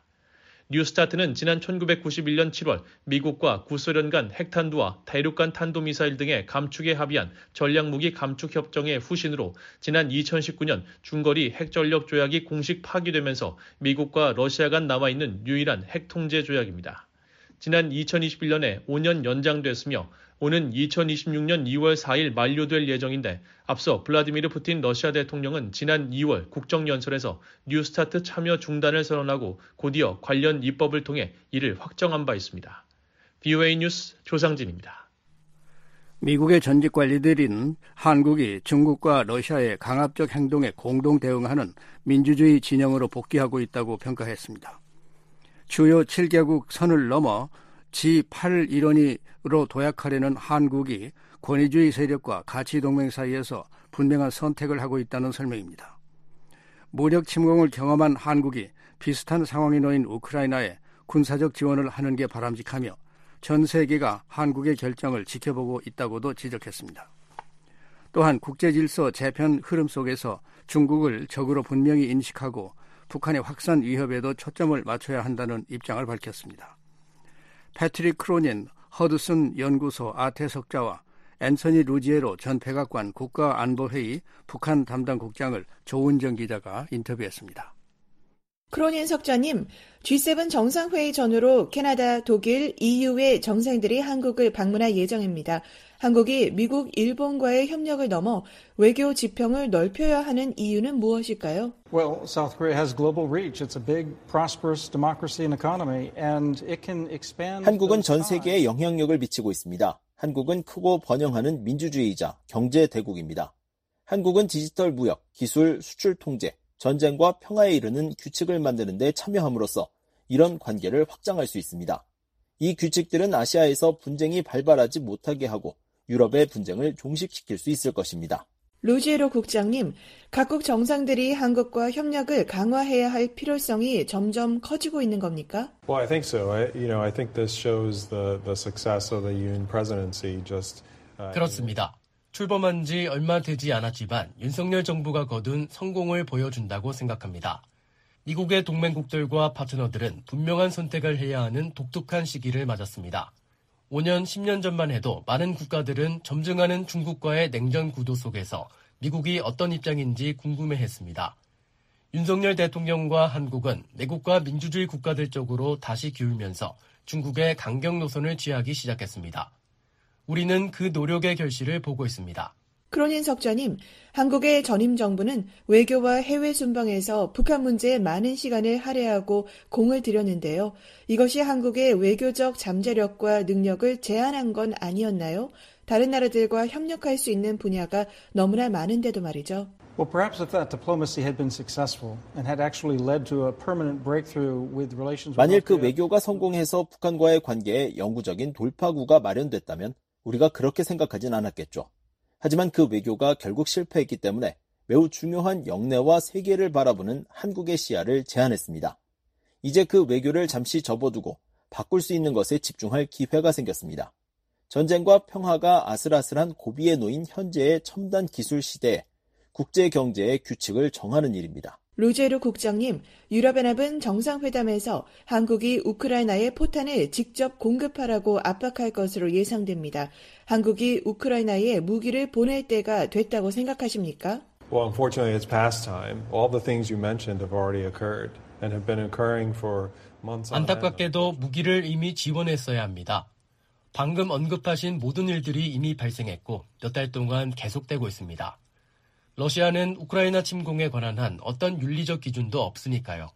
뉴스타트는 지난 1991년 7월 미국과 구소련 간 핵탄두와 대륙간 탄도미사일 등의 감축에 합의한 전략무기 감축협정의 후신으로 지난 2019년 중거리 핵전력 조약이 공식 파기되면서 미국과 러시아 간 남아있는 유일한 핵통제 조약입니다. 지난 2021년에 5년 연장됐으며 오는 2026년 2월 4일 만료될 예정인데 앞서 블라디미르 푸틴 러시아 대통령은 지난 2월 국정연설에서 뉴스타트 참여 중단을 선언하고 곧이어 관련 입법을 통해 이를 확정한 바 있습니다. BOA 뉴스 조상진입니다. 미국의 전직 관리들인 한국이 중국과 러시아의 강압적 행동에 공동 대응하는 민주주의 진영으로 복귀하고 있다고 평가했습니다. 주요 7개국 선을 넘어 G8 도약하려는 한국이 권위주의 세력과 가치동맹 사이에서 분명한 선택을 하고 있다는 설명입니다. 무력 침공을 경험한 한국이 비슷한 상황에 놓인 우크라이나에 군사적 지원을 하는 게 바람직하며 전 세계가 한국의 결정을 지켜보고 있다고도 지적했습니다. 또한 국제질서 재편 흐름 속에서 중국을 적으로 분명히 인식하고 북한의 확산 위협에도 초점을 맞춰야 한다는 입장을 밝혔습니다. 패트릭 크로닌 허드슨 연구소 아태석자와 앤서니 루지에로 전 백악관 국가안보회의 북한 담당 국장을 조은정 기자가 인터뷰했습니다. 크로닌 석자님, G7 정상회의 전후로 캐나다, 독일, EU의 정상들이 한국을 방문할 예정입니다. 한국이 미국, 일본과의 협력을 넘어 외교 지평을 넓혀야 하는 이유는 무엇일까요? Well, South Korea has global reach. It's a big, prosperous democracy and economy, and it can expand. 한국은 전 세계에 영향력을 미치고 있습니다. 한국은 크고 번영하는 민주주의이자 경제 대국입니다. 한국은 디지털 무역, 기술, 수출 통제, 전쟁과 평화에 이르는 규칙을 만드는 데 참여함으로써 이런 관계를 확장할 수 있습니다. 이 규칙들은 아시아에서 분쟁이 발발하지 못하게 하고 유럽의 분쟁을 종식시킬 수 있을 것입니다. 루지에로 국장님, 각국 정상들이 한국과 협력을 강화해야 할 필요성이 점점 커지고 있는 겁니까? Well, I think so. I think this shows the success of the Yoon presidency. 그렇습니다. 출범한 지 얼마 되지 않았지만 윤석열 정부가 거둔 성공을 보여준다고 생각합니다. 미국의 동맹국들과 파트너들은 분명한 선택을 해야 하는 독특한 시기를 맞았습니다. 5년, 10년 전만 해도 많은 국가들은 점증하는 중국과의 냉전 구도 속에서 미국이 어떤 입장인지 궁금해했습니다. 윤석열 대통령과 한국은 내국과 민주주의 국가들 쪽으로 다시 기울면서 중국의 강경 노선을 취하기 시작했습니다. 우리는 그 노력의 결실을 보고 있습니다. 크로닌 석자님, 한국의 전임 정부는 외교와 해외 순방에서 북한 문제에 많은 시간을 할애하고 공을 들였는데요. 이것이 한국의 외교적 잠재력과 능력을 제한한 건 아니었나요? 다른 나라들과 협력할 수 있는 분야가 너무나 많은데도 말이죠. Well, perhaps if that diplomacy had been successful and had actually led to a permanent breakthrough with relations. 만일 그 외교가 성공해서 북한과의 관계에 영구적인 돌파구가 마련됐다면 우리가 그렇게 생각하진 않았겠죠. 하지만 그 외교가 결국 실패했기 때문에 매우 중요한 영내와 세계를 바라보는 한국의 시야를 제한했습니다. 이제 그 외교를 잠시 접어두고 바꿀 수 있는 것에 집중할 기회가 생겼습니다. 전쟁과 평화가 아슬아슬한 고비에 놓인 현재의 첨단 기술 시대에 국제 경제의 규칙을 정하는 일입니다. 루제르 국장님, 유럽연합은 정상회담에서 한국이 우크라이나에 포탄을 직접 공급하라고 압박할 것으로 예상됩니다. 한국이 우크라이나에 무기를 보낼 때가 됐다고 생각하십니까? Well, unfortunately, it's past time. All the things you mentioned have already occurred and have been occurring for months on end. 안타깝게도 무기를 이미 지원했어야 합니다. 방금 언급하신 모든 일들이 이미 발생했고 몇 달 동안 계속되고 있습니다. 러시아는 우크라이나 침공에 관한 한 어떤 윤리적 기준도 없으니까요.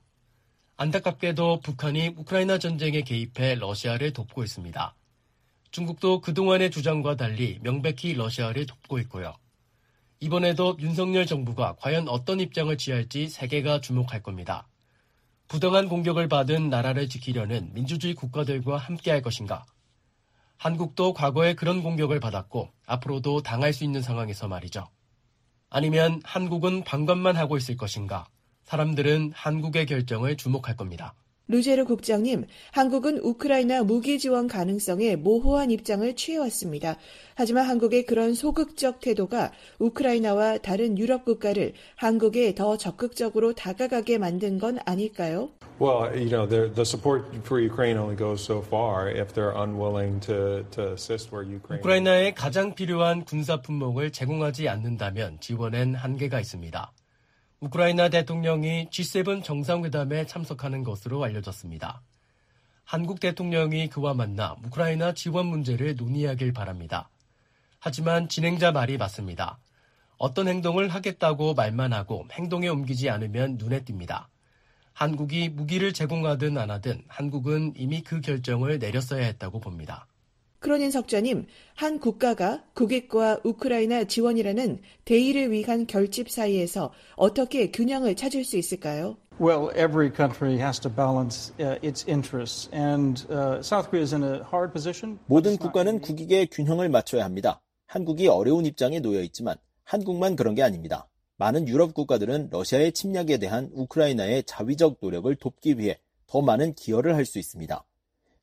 안타깝게도 북한이 우크라이나 전쟁에 개입해 러시아를 돕고 있습니다. 중국도 그동안의 주장과 달리 명백히 러시아를 돕고 있고요. 이번에도 윤석열 정부가 과연 어떤 입장을 취할지 세계가 주목할 겁니다. 부당한 공격을 받은 나라를 지키려는 민주주의 국가들과 함께할 것인가? 한국도 과거에 그런 공격을 받았고 앞으로도 당할 수 있는 상황에서 말이죠. 아니면 한국은 방관만 하고 있을 것인가? 사람들은 한국의 결정을 주목할 겁니다. 루제르 국장님, 한국은 우크라이나 무기 지원 가능성에 모호한 입장을 취해왔습니다. 하지만 한국의 그런 소극적 태도가 우크라이나와 다른 유럽 국가를 한국에 더 적극적으로 다가가게 만든 건 아닐까요? Well, the support for Ukraine only goes so far if they're unwilling to assist where Ukraine. 우크라이나에 가장 필요한 군사 품목을 제공하지 않는다면 지원엔 한계가 있습니다. 우크라이나 대통령이 G7 정상회담에 참석하는 것으로 알려졌습니다. 한국 대통령이 그와 만나 우크라이나 지원 문제를 논의하길 바랍니다. 하지만 진행자 말이 맞습니다. 어떤 행동을 하겠다고 말만 하고 행동에 옮기지 않으면 눈에 띕니다. 한국이 무기를 제공하든 안 하든 한국은 이미 그 결정을 내렸어야 했다고 봅니다. 크로닌 석자님, 한 국가가 국익과 우크라이나 지원이라는 대의를 위한 결집 사이에서 어떻게 균형을 찾을 수 있을까요? Well, every country has to balance its interests, and South Korea is in a hard position. 모든 국가는 국익의 균형을 맞춰야 합니다. 한국이 어려운 입장에 놓여 있지만 한국만 그런 게 아닙니다. 많은 유럽 국가들은 러시아의 침략에 대한 우크라이나의 자위적 노력을 돕기 위해 더 많은 기여를 할 수 있습니다.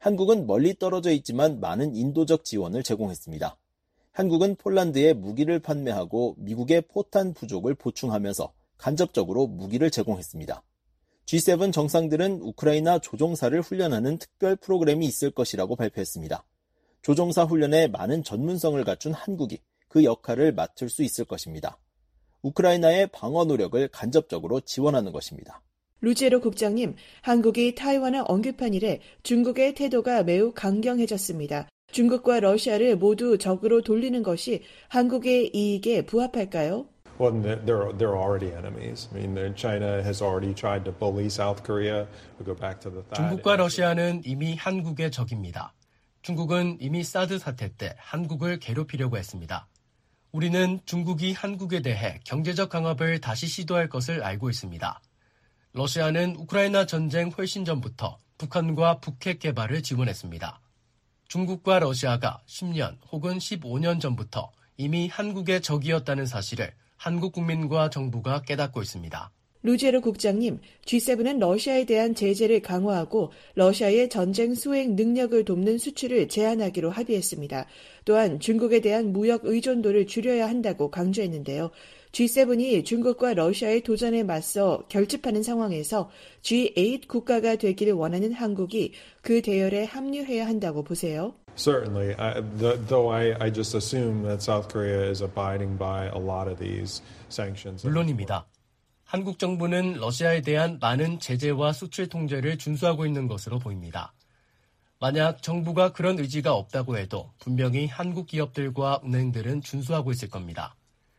한국은 멀리 떨어져 있지만 많은 인도적 지원을 제공했습니다. 한국은 폴란드에 무기를 판매하고 미국의 포탄 부족을 보충하면서 간접적으로 무기를 제공했습니다. G7 정상들은 우크라이나 조종사를 훈련하는 특별 프로그램이 있을 것이라고 발표했습니다. 조종사 훈련에 많은 전문성을 갖춘 한국이 그 역할을 맡을 수 있을 것입니다. 우크라이나의 방어 노력을 간접적으로 지원하는 것입니다. 루제로 국장님, 한국이 타이완을 언급한 이래 중국의 태도가 매우 강경해졌습니다. 중국과 러시아를 모두 적으로 돌리는 것이 한국의 이익에 부합할까요? Well, they're already enemies. I mean, China has already tried to bully South Korea. We go back to the THAAD. 중국과 러시아는 이미 한국의 적입니다. 중국은 이미 사드 사태 때 한국을 괴롭히려고 했습니다. 우리는 중국이 한국에 대해 경제적 강압을 다시 시도할 것을 알고 있습니다. 러시아는 우크라이나 전쟁 훨씬 전부터 북한과 북핵 개발을 지원했습니다. 중국과 러시아가 10년 혹은 15년 전부터 이미 한국의 적이었다는 사실을 한국 국민과 정부가 깨닫고 있습니다. 루제로 국장님, G7은 러시아에 대한 제재를 강화하고 러시아의 전쟁 수행 능력을 돕는 수출을 제한하기로 합의했습니다. 또한 중국에 대한 무역 의존도를 줄여야 한다고 강조했는데요. G7이 중국과 러시아의 도전에 맞서 결집하는 상황에서 G8 국가가 되기를 원하는 한국이 그 대열에 합류해야 한다고 보세요. Certainly, though I just assume that South Korea is abiding by a lot of these sanctions. 물론입니다. 한국 정부는 러시아에 대한 많은 제재와 수출 통제를 준수하고 있는 것으로 보입니다. 만약 정부가 그런 의지가 없다고 해도 분명히 한국 기업들과 은행들은 준수하고 있을 겁니다.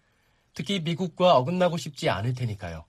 특히 미국과 어긋나고 싶지 않을 테니까요.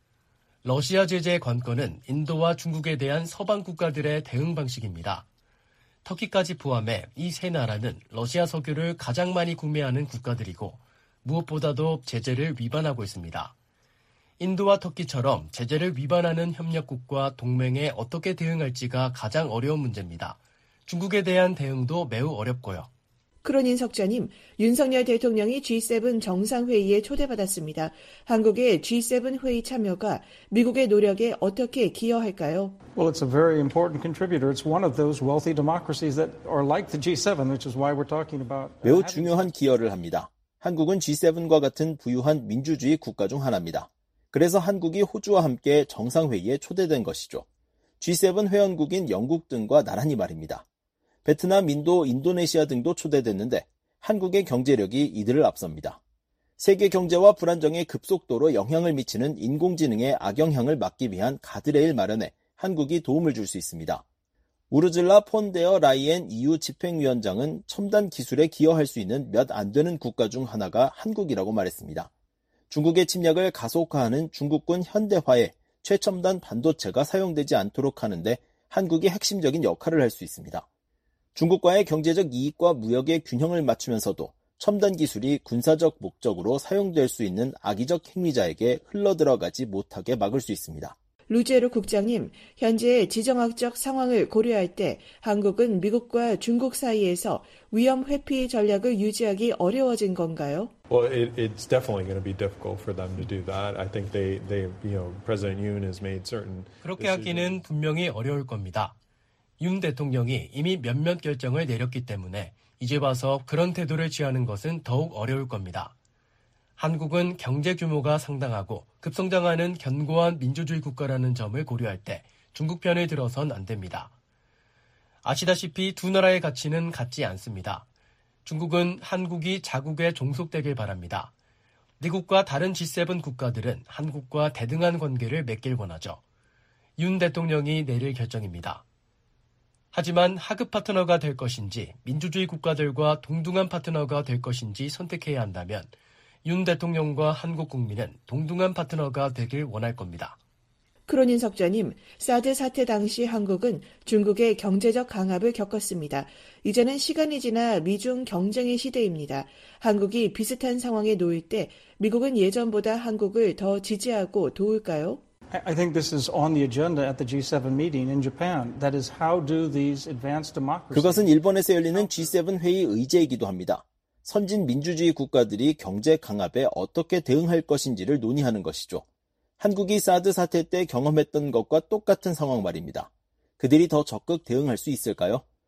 러시아 제재의 관건은 인도와 중국에 대한 서방 국가들의 대응 방식입니다. 터키까지 포함해 이 세 나라는 러시아 석유를 가장 많이 구매하는 국가들이고 무엇보다도 제재를 위반하고 있습니다. 인도와 터키처럼 제재를 위반하는 협력국과 동맹에 어떻게 대응할지가 가장 어려운 문제입니다. 중국에 대한 대응도 매우 어렵고요. 크로닌 석좌님, 윤석열 대통령이 G7 정상회의에 초대받았습니다. 한국의 G7 회의 참여가 미국의 노력에 어떻게 기여할까요? Well, it's a very important contributor. It's one of those wealthy democracies that are like the G7, which is why we're talking about. 매우 중요한 기여를 합니다. 한국은 G7과 같은 부유한 민주주의 국가 중 하나입니다. 그래서 한국이 호주와 함께 정상회의에 초대된 것이죠. G7 회원국인 영국 등과 나란히 말입니다. 베트남, 인도, 인도네시아 등도 초대됐는데 한국의 경제력이 이들을 앞섭니다. 세계 경제와 불안정에 급속도로 영향을 미치는 인공지능의 악영향을 막기 위한 가드레일 마련에 한국이 도움을 줄 수 있습니다. 우르줄라 폰데어 라이엔 EU 집행위원장은 첨단 기술에 기여할 수 있는 몇 안 되는 국가 중 하나가 한국이라고 말했습니다. 중국의 침략을 가속화하는 중국군 현대화에 최첨단 반도체가 사용되지 않도록 하는데 한국이 핵심적인 역할을 할 수 있습니다. 중국과의 경제적 이익과 무역의 균형을 맞추면서도 첨단 기술이 군사적 목적으로 사용될 수 있는 악의적 행위자에게 흘러들어가지 못하게 막을 수 있습니다. 루제로 국장님, 현재 지정학적 상황을 고려할 때 한국은 미국과 중국 사이에서 위험 회피 전략을 유지하기 어려워진 건가요? Well, it's definitely going to be difficult for them to do that. I think President Yoon has made certain. 그렇게 하기는 분명히 어려울 겁니다. 윤 대통령이 이미 몇몇 결정을 내렸기 때문에 이제 와서 그런 태도를 취하는 것은 더욱 어려울 겁니다. 한국은 경제 규모가 상당하고 급성장하는 견고한 민주주의 국가라는 점을 고려할 때 중국 편을 들어선 안 됩니다. 아시다시피 두 나라의 가치는 같지 않습니다. 중국은 한국이 자국에 종속되길 바랍니다. 미국과 다른 G7 국가들은 한국과 대등한 관계를 맺길 원하죠. 윤 대통령이 내릴 결정입니다. 하지만 하급 파트너가 될 것인지 민주주의 국가들과 동등한 파트너가 될 것인지 선택해야 한다면 윤 대통령과 한국 국민은 동등한 파트너가 되길 원할 겁니다. 크로닌 석좌님, 사드 사태 당시 한국은 중국의 경제적 강압을 겪었습니다. 이제는 시간이 지나 미중 경쟁의 시대입니다. 한국이 비슷한 상황에 놓일 때 미국은 예전보다 한국을 더 지지하고 도울까요? I think this is on the agenda at the G7 meeting in Japan. That is, how do these advanced democracies... 그것은 일본에서 열리는 G7 회의 의제이기도 합니다. 선진 민주주의 국가들이 경제 강압에 어떻게 대응할 것인지를 논의하는 것이죠. 한국이 사드 사태 때 경험했던 것과 똑같은 상황 말입니다. 그들이 더 적극 대응할 수 있을까요?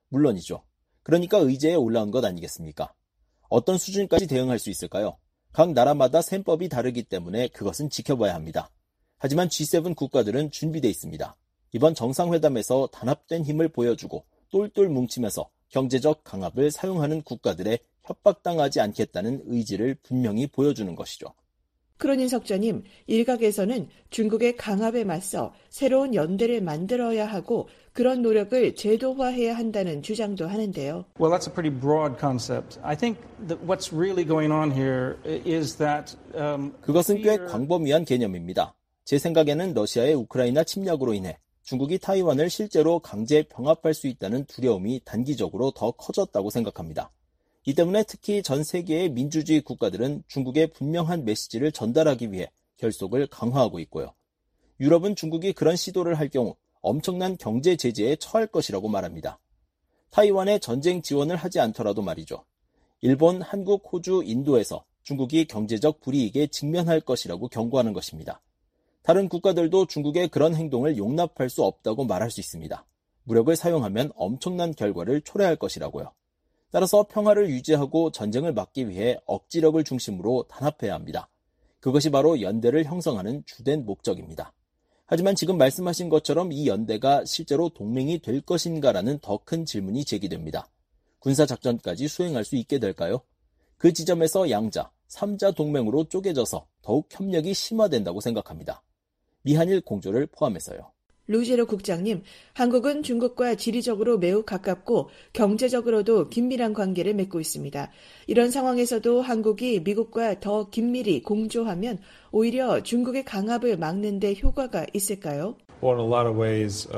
물론이죠. 그러니까 의제에 올라온 것 아니겠습니까? 어떤 수준까지 대응할 수 있을까요? 각 나라마다 셈법이 다르기 때문에 그것은 지켜봐야 합니다. 하지만 G7 국가들은 준비돼 있습니다. 이번 정상회담에서 단합된 힘을 보여주고 똘똘 뭉치면서 경제적 강압을 사용하는 국가들에 협박당하지 않겠다는 의지를 분명히 보여주는 것이죠. 크로닌 석좌님, 일각에서는 중국의 강압에 맞서 새로운 연대를 만들어야 하고 그런 노력을 제도화해야 한다는 주장도 하는데요. Well, that's a pretty broad concept. I think that what's really going on here is that 그것은 꽤 광범위한 개념입니다. 제 생각에는 러시아의 우크라이나 침략으로 인해 중국이 타이완을 실제로 강제 병합할 수 있다는 두려움이 단기적으로 더 커졌다고 생각합니다. 이 때문에 특히 전 세계의 민주주의 국가들은 중국에 분명한 메시지를 전달하기 위해 결속을 강화하고 있고요. 유럽은 중국이 그런 시도를 할 경우 엄청난 경제 제재에 처할 것이라고 말합니다. 타이완에 전쟁 지원을 하지 않더라도 말이죠. 일본, 한국, 호주, 인도에서 중국이 경제적 불이익에 직면할 것이라고 경고하는 것입니다. 다른 국가들도 중국의 그런 행동을 용납할 수 없다고 말할 수 있습니다. 무력을 사용하면 엄청난 결과를 초래할 것이라고요. 따라서 평화를 유지하고 전쟁을 막기 위해 억지력을 중심으로 단합해야 합니다. 그것이 바로 연대를 형성하는 주된 목적입니다. 하지만 지금 말씀하신 것처럼 이 연대가 실제로 동맹이 될 것인가라는 더 큰 질문이 제기됩니다. 군사작전까지 수행할 수 있게 될까요? 그 지점에서 양자, 3자 동맹으로 쪼개져서 더욱 협력이 심화된다고 생각합니다. 미한일 공조를 포함해서요. 루제로 국장님, 한국은 중국과 지리적으로 매우 가깝고 경제적으로도 긴밀한 관계를 맺고 있습니다. 이런 상황에서도 한국이 미국과 더 긴밀히 공조하면 오히려 중국의 강압을 막는 데 효과가 있을까요? Well, in a lot of ways,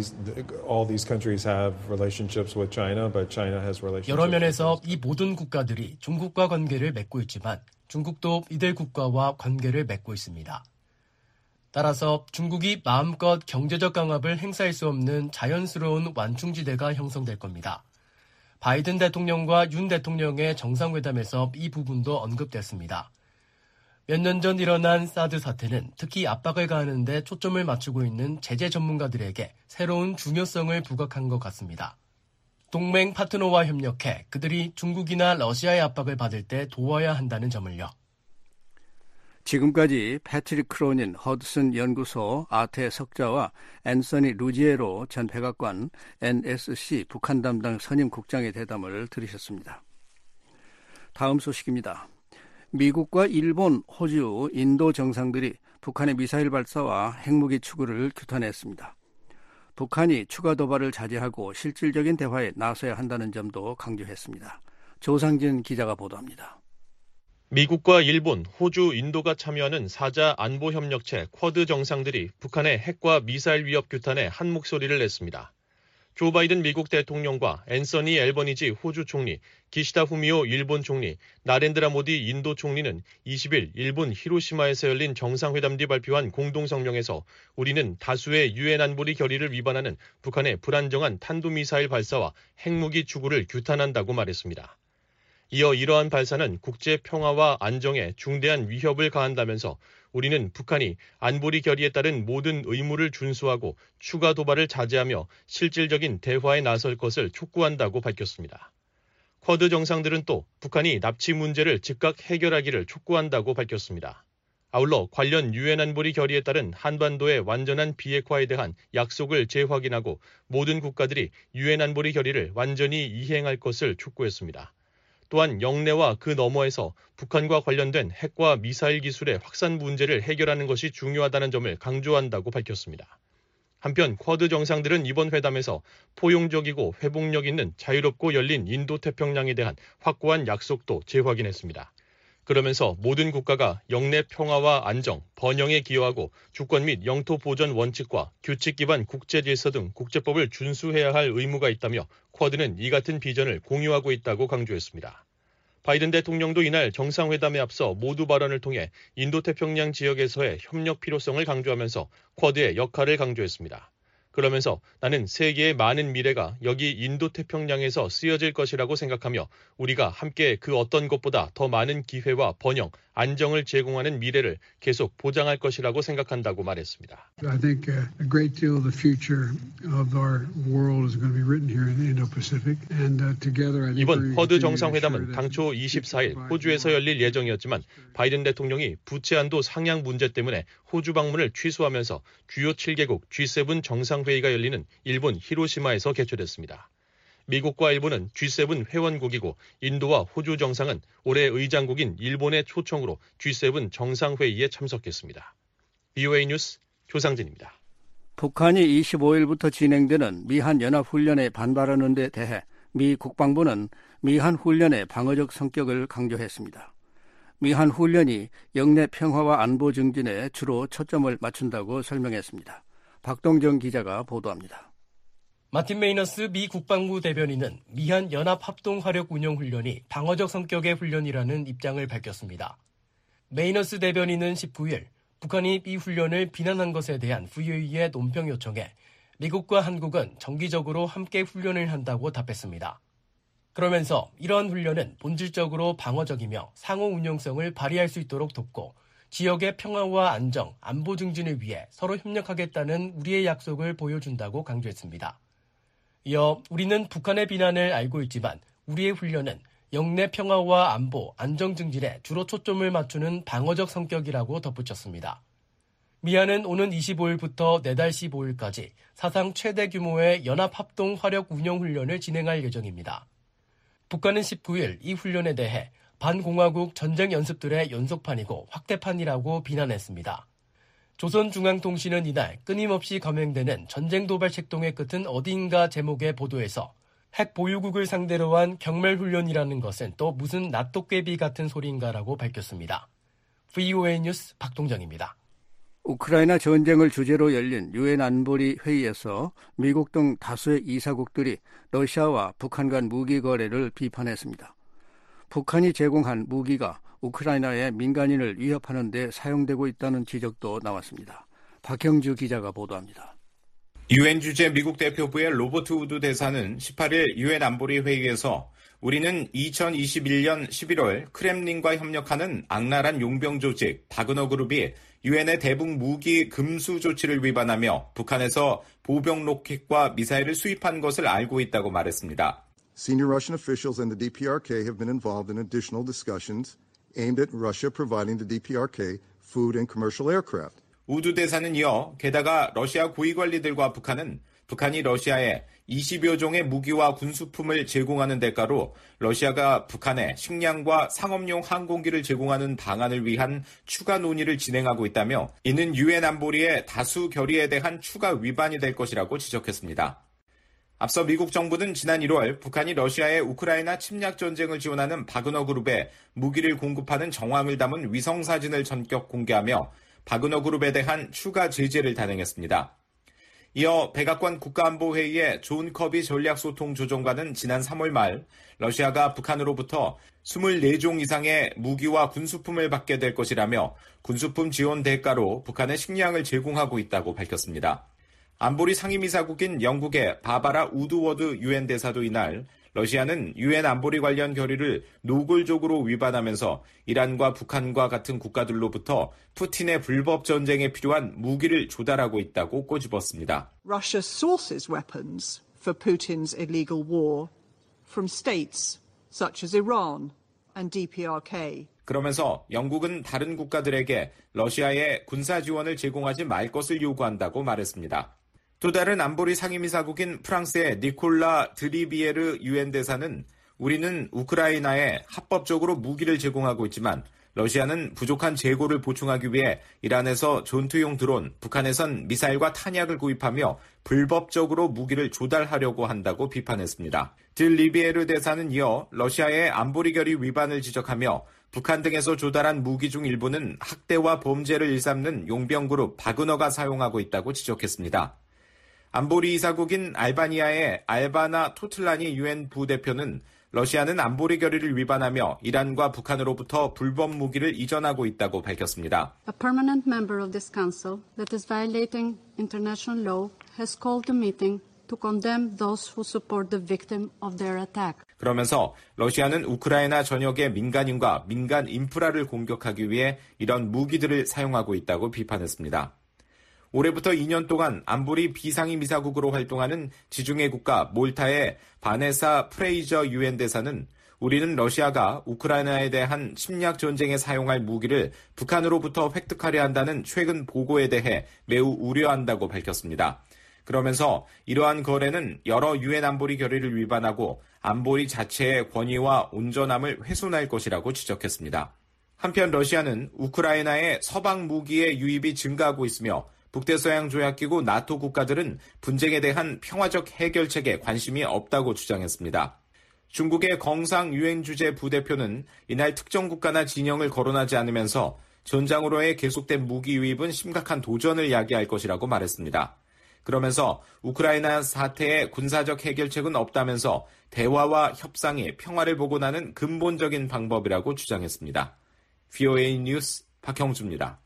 all these countries have relationships with China, but China has relationships. 여러 면에서 이 모든 국가들이 중국과 관계를 맺고 있지만 중국도 이들 국가와 관계를 맺고 있습니다. 따라서 중국이 마음껏 경제적 강압을 행사할 수 없는 자연스러운 완충지대가 형성될 겁니다. 바이든 대통령과 윤 대통령의 정상회담에서 이 부분도 언급됐습니다. 몇 년 전 일어난 사드 사태는 특히 압박을 가하는 데 초점을 맞추고 있는 제재 전문가들에게 새로운 중요성을 부각한 것 같습니다. 동맹 파트너와 협력해 그들이 중국이나 러시아의 압박을 받을 때 도와야 한다는 점을요. 지금까지 패트릭 크로닌 허드슨 연구소 아태 석좌와 앤서니 루지에로 전 백악관 NSC 북한 담당 선임 국장의 대담을 들으셨습니다. 다음 소식입니다. 미국과 일본, 호주, 인도 정상들이 북한의 미사일 발사와 핵무기 추구를 규탄했습니다. 북한이 추가 도발을 자제하고 실질적인 대화에 나서야 한다는 점도 강조했습니다. 조상진 기자가 보도합니다. 미국과 일본, 호주, 인도가 참여하는 4자 안보협력체 쿼드 정상들이 북한의 핵과 미사일 위협 규탄에 한 목소리를 냈습니다. 조 바이든 미국 대통령과 앤서니 앨버니지 호주 총리, 기시다 후미오 일본 총리, 나렌드라 모디 인도 총리는 20일 일본 히로시마에서 열린 정상회담 뒤 발표한 공동성명에서 우리는 다수의 유엔 안보리 결의를 위반하는 북한의 불안정한 탄도미사일 발사와 핵무기 추구를 규탄한다고 말했습니다. 이어 이러한 발사는 국제 평화와 안정에 중대한 위협을 가한다면서 우리는 북한이 안보리 결의에 따른 모든 의무를 준수하고 추가 도발을 자제하며 실질적인 대화에 나설 것을 촉구한다고 밝혔습니다. 쿼드 정상들은 또 북한이 납치 문제를 즉각 해결하기를 촉구한다고 밝혔습니다. 아울러 관련 유엔 안보리 결의에 따른 한반도의 완전한 비핵화에 대한 약속을 재확인하고 모든 국가들이 유엔 안보리 결의를 완전히 이행할 것을 촉구했습니다. 또한 영내와 그 너머에서 북한과 관련된 핵과 미사일 기술의 확산 문제를 해결하는 것이 중요하다는 점을 강조한다고 밝혔습니다. 한편 쿼드 정상들은 이번 회담에서 포용적이고 회복력 있는 자유롭고 열린 인도태평양에 대한 확고한 약속도 재확인했습니다. 그러면서 모든 국가가 영내 평화와 안정, 번영에 기여하고 주권 및 영토 보전 원칙과 규칙 기반 국제 질서 등 국제법을 준수해야 할 의무가 있다며 쿼드는 이 같은 비전을 공유하고 있다고 강조했습니다. 바이든 대통령도 이날 정상회담에 앞서 모두 발언을 통해 인도태평양 지역에서의 협력 필요성을 강조하면서 쿼드의 역할을 강조했습니다. 그러면서 나는 세계의 많은 미래가 여기 인도태평양에서 쓰여질 것이라고 생각하며 우리가 함께 그 어떤 것보다 더 많은 기회와 번영, 안정을 제공하는 미래를 계속 보장할 것이라고 생각한다고 말했습니다. I think a great deal of the future of our world is going to be written here in the Indo-Pacific, and together I think 이번 쿼드 정상회담은 당초 24일 호주에서 열릴 예정이었지만 바이든 대통령이 부채 한도 상향 문제 때문에 호주 방문을 취소하면서 주요 7개국 G7 정상회의가 열리는 일본 히로시마에서 개최됐습니다. 미국과 일본은 G7 회원국이고 인도와 호주 정상은 올해 의장국인 일본의 초청으로 G7 정상회의에 참석했습니다. BOA 뉴스 조상진입니다. 북한이 25일부터 진행되는 미한 연합훈련에 반발하는 데 대해 미 국방부는 미한 훈련의 방어적 성격을 강조했습니다. 미한 훈련이 영내 평화와 안보 증진에 주로 초점을 맞춘다고 설명했습니다. 박동정 기자가 보도합니다. 마틴 메이너스 미 국방부 대변인은 미한 연합합동화력운영훈련이 방어적 성격의 훈련이라는 입장을 밝혔습니다. 메이너스 대변인은 19일 북한이 이 훈련을 비난한 것에 대한 VOA의 논평 요청에 미국과 한국은 정기적으로 함께 훈련을 한다고 답했습니다. 그러면서 이러한 훈련은 본질적으로 방어적이며 상호 운용성을 발휘할 수 있도록 돕고 지역의 평화와 안정, 안보 증진을 위해 서로 협력하겠다는 우리의 약속을 보여준다고 강조했습니다. 이어 우리는 북한의 비난을 알고 있지만 우리의 훈련은 영내 평화와 안보, 안정 증진에 주로 초점을 맞추는 방어적 성격이라고 덧붙였습니다. 미한은 오는 25일부터 내달 15일까지 사상 최대 규모의 연합합동화력운영훈련을 진행할 예정입니다. 북한은 19일 이 훈련에 대해 반공화국 전쟁 연습들의 연속판이고 확대판이라고 비난했습니다. 조선중앙통신은 이날 끊임없이 감행되는 전쟁 도발 책동의 끝은 어디인가 제목의 보도에서 핵 보유국을 상대로 한 경멸훈련이라는 것은 또 무슨 낫도깨비 같은 소리인가라고 밝혔습니다. VOA 뉴스 박동정입니다. 우크라이나 전쟁을 주제로 열린 유엔 안보리 회의에서 미국 등 다수의 이사국들이 러시아와 북한 간 무기 거래를 비판했습니다. 북한이 제공한 무기가 우크라이나의 민간인을 위협하는 데 사용되고 있다는 지적도 나왔습니다. 박형주 기자가 보도합니다. 유엔 주재 미국 대표부의 로버트 우드 대사는 18일 유엔 안보리 회의에서 우리는 2021년 11월 크렘린과 협력하는 악랄한 용병 조직 바그너 그룹이 유엔의 대북 무기 금수 조치를 위반하며 북한에서 보병 로켓과 미사일을 수입한 것을 알고 있다고 말했습니다. Senior Russian officials and the DPRK have been involved in additional discussions aimed at Russia providing the DPRK food and commercial aircraft. 우드 대사는 이어 게다가 러시아 고위 관리들과 북한이 러시아에 20여 종의 무기와 군수품을 제공하는 대가로 러시아가 북한에 식량과 상업용 항공기를 제공하는 방안을 위한 추가 논의를 진행하고 있다며 이는 유엔 안보리의 다수 결의에 대한 추가 위반이 될 것이라고 지적했습니다. 앞서 미국 정부는 지난 1월 북한이 러시아의 우크라이나 침략 전쟁을 지원하는 바그너 그룹에 무기를 공급하는 정황을 담은 위성사진을 전격 공개하며 바그너 그룹에 대한 추가 제재를 단행했습니다. 이어 백악관 국가안보회의의 존 커비 전략소통조정관은 지난 3월 말 러시아가 북한으로부터 24종 이상의 무기와 군수품을 받게 될 것이라며 군수품 지원 대가로 북한에 식량을 제공하고 있다고 밝혔습니다. 안보리 상임이사국인 영국의 바바라 우드워드 유엔 대사도 이날 러시아는 유엔 안보리 관련 결의를 노골적으로 위반하면서 이란과 북한과 같은 국가들로부터 푸틴의 불법 전쟁에 필요한 무기를 조달하고 있다고 꼬집었습니다. Russia sources weapons for Putin's illegal war from states such as Iran and DPRK. 그러면서 영국은 다른 국가들에게 러시아에 군사 지원을 제공하지 말 것을 요구한다고 말했습니다. 또 다른 안보리 상임이사국인 프랑스의 니콜라 드리비에르 유엔 대사는 우리는 우크라이나에 합법적으로 무기를 제공하고 있지만 러시아는 부족한 재고를 보충하기 위해 이란에서 전투용 드론, 북한에선 미사일과 탄약을 구입하며 불법적으로 무기를 조달하려고 한다고 비판했습니다. 드리비에르 대사는 이어 러시아의 안보리 결의 위반을 지적하며 북한 등에서 조달한 무기 중 일부는 학대와 범죄를 일삼는 용병그룹 바그너가 사용하고 있다고 지적했습니다. 안보리 이사국인 알바니아의 알바나 토틀라니 유엔 부대표는 러시아는 안보리 결의를 위반하며 이란과 북한으로부터 불법 무기를 이전하고 있다고 밝혔습니다. A permanent member of this council that is violating international law has called the meeting to condemn those who support the victim of their attack. 그러면서 러시아는 우크라이나 전역의 민간인과 민간 인프라를 공격하기 위해 이런 무기들을 사용하고 있다고 비판했습니다. 올해부터 2년 동안 안보리 비상임이사국으로 활동하는 지중해 국가 몰타의 바네사 프레이저 유엔 대사는 우리는 러시아가 우크라이나에 대한 침략 전쟁에 사용할 무기를 북한으로부터 획득하려 한다는 최근 보고에 대해 매우 우려한다고 밝혔습니다. 그러면서 이러한 거래는 여러 유엔 안보리 결의를 위반하고 안보리 자체의 권위와 온전함을 훼손할 것이라고 지적했습니다. 한편 러시아는 우크라이나의 서방 무기의 유입이 증가하고 있으며 북대서양 조약기구 나토 국가들은 분쟁에 대한 평화적 해결책에 관심이 없다고 주장했습니다. 중국의 경상 유엔 주재 부대표는 이날 특정 국가나 진영을 거론하지 않으면서 전장으로의 계속된 무기 유입은 심각한 도전을 야기할 것이라고 말했습니다. 그러면서 우크라이나 사태의 군사적 해결책은 없다면서 대화와 협상이 평화를 복원하는 근본적인 방법이라고 주장했습니다. VOA 뉴스 박형주입니다.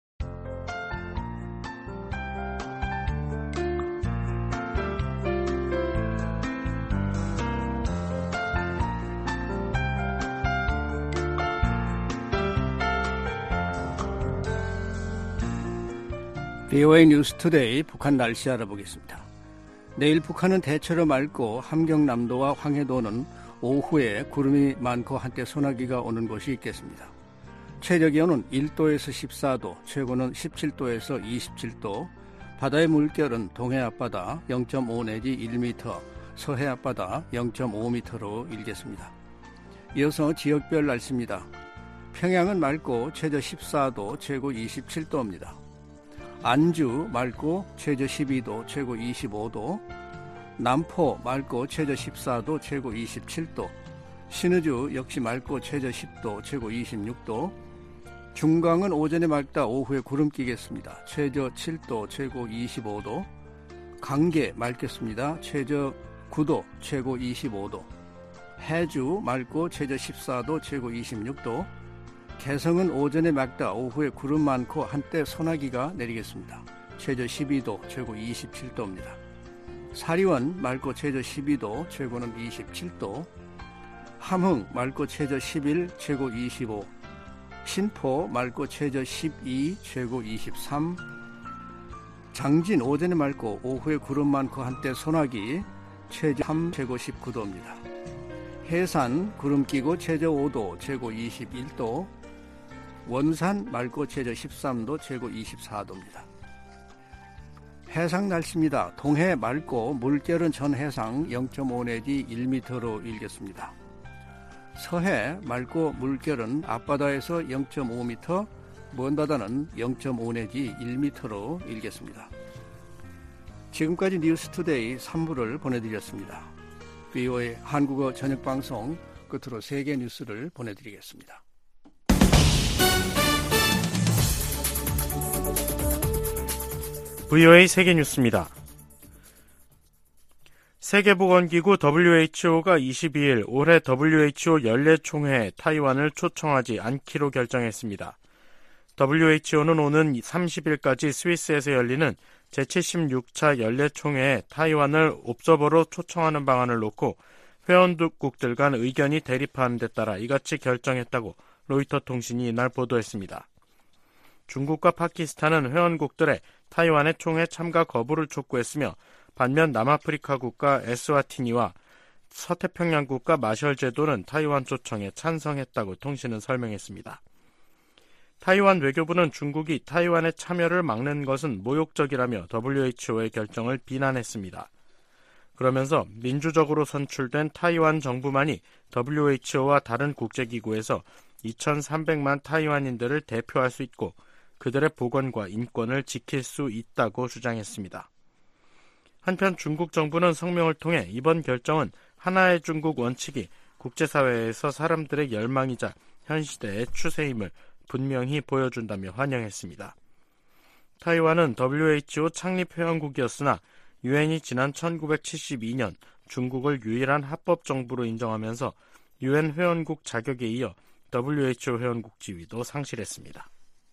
VOA 뉴스 투데이 북한 날씨 알아보겠습니다. 내일 북한은 대체로 맑고 함경남도와 황해도는 오후에 구름이 많고 한때 소나기가 오는 곳이 있겠습니다. 최저 기온은 1도에서 14도, 최고는 17도에서 27도, 바다의 물결은 동해 앞바다 0.5 내지 1m, 서해 앞바다 0.5m로 일겠습니다. 이어서 지역별 날씨입니다. 평양은 맑고 최저 14도, 최고 27도입니다. 안주 맑고 최저 12도, 최고 25도, 남포 맑고 최저 14도, 최고 27도, 신의주 역시 맑고 최저 10도, 최고 26도, 중강은 오전에 맑다 오후에 구름 끼겠습니다. 최저 7도, 최고 25도, 강계 맑겠습니다. 최저 9도, 최고 25도, 해주 맑고 최저 14도, 최고 26도, 개성은 오전에 맑다 오후에 구름 많고 한때 소나기가 내리겠습니다. 최저 12도, 최고 27도입니다. 사리원 맑고 최저 12도, 최고는 27도, 함흥 맑고 최저 11, 최고 25, 신포 맑고 최저 12, 최고 23, 장진 오전에 맑고 오후에 구름 많고 한때 소나기, 최저 3, 최고 19도입니다. 해산 구름 끼고 최저 5도, 최고 21도, 원산 맑고 최저 13도, 최고 24도입니다. 해상 날씨입니다. 동해 맑고 물결은 전 해상 0.5 내지 1m로 일겠습니다. 서해 맑고 물결은 앞바다에서 0.5m, 먼 바다는 0.5 내지 1m로 일겠습니다. 지금까지 뉴스투데이 3부를 보내드렸습니다. VOA 한국어 저녁방송 끝으로 세계 뉴스를 보내드리겠습니다. VOA 세계뉴스입니다. 세계보건기구 WHO가 22일 올해 WHO 연례총회에 타이완을 초청하지 않기로 결정했습니다. WHO는 오는 30일까지 스위스에서 열리는 제76차 연례총회에 타이완을 옵저버로 초청하는 방안을 놓고 회원국들 간 의견이 대립하는 데 따라 이같이 결정했다고 로이터 통신이 이날 보도했습니다. 중국과 파키스탄은 회원국들의 타이완의 총회 참가 거부를 촉구했으며 반면 남아프리카 국가 에스와티니와 서태평양 국가 마셜제도는 타이완 초청에 찬성했다고 통신은 설명했습니다. 타이완 외교부는 중국이 타이완의 참여를 막는 것은 모욕적이라며 WHO의 결정을 비난했습니다. 그러면서 민주적으로 선출된 타이완 정부만이 WHO와 다른 국제기구에서 2,300만 타이완인들을 대표할 수 있고 그들의 보건과 인권을 지킬 수 있다고 주장했습니다. 한편 중국 정부는 성명을 통해 이번 결정은 하나의 중국 원칙이 국제사회에서 사람들의 열망이자 현 시대의 추세임을 분명히 보여준다며 환영했습니다. 타이완은 WHO 창립 회원국이었으나 유엔이 지난 1972년 중국을 유일한 합법 정부로 인정하면서 유엔 회원국 자격에 이어 WHO 회원국 지위도 상실했습니다.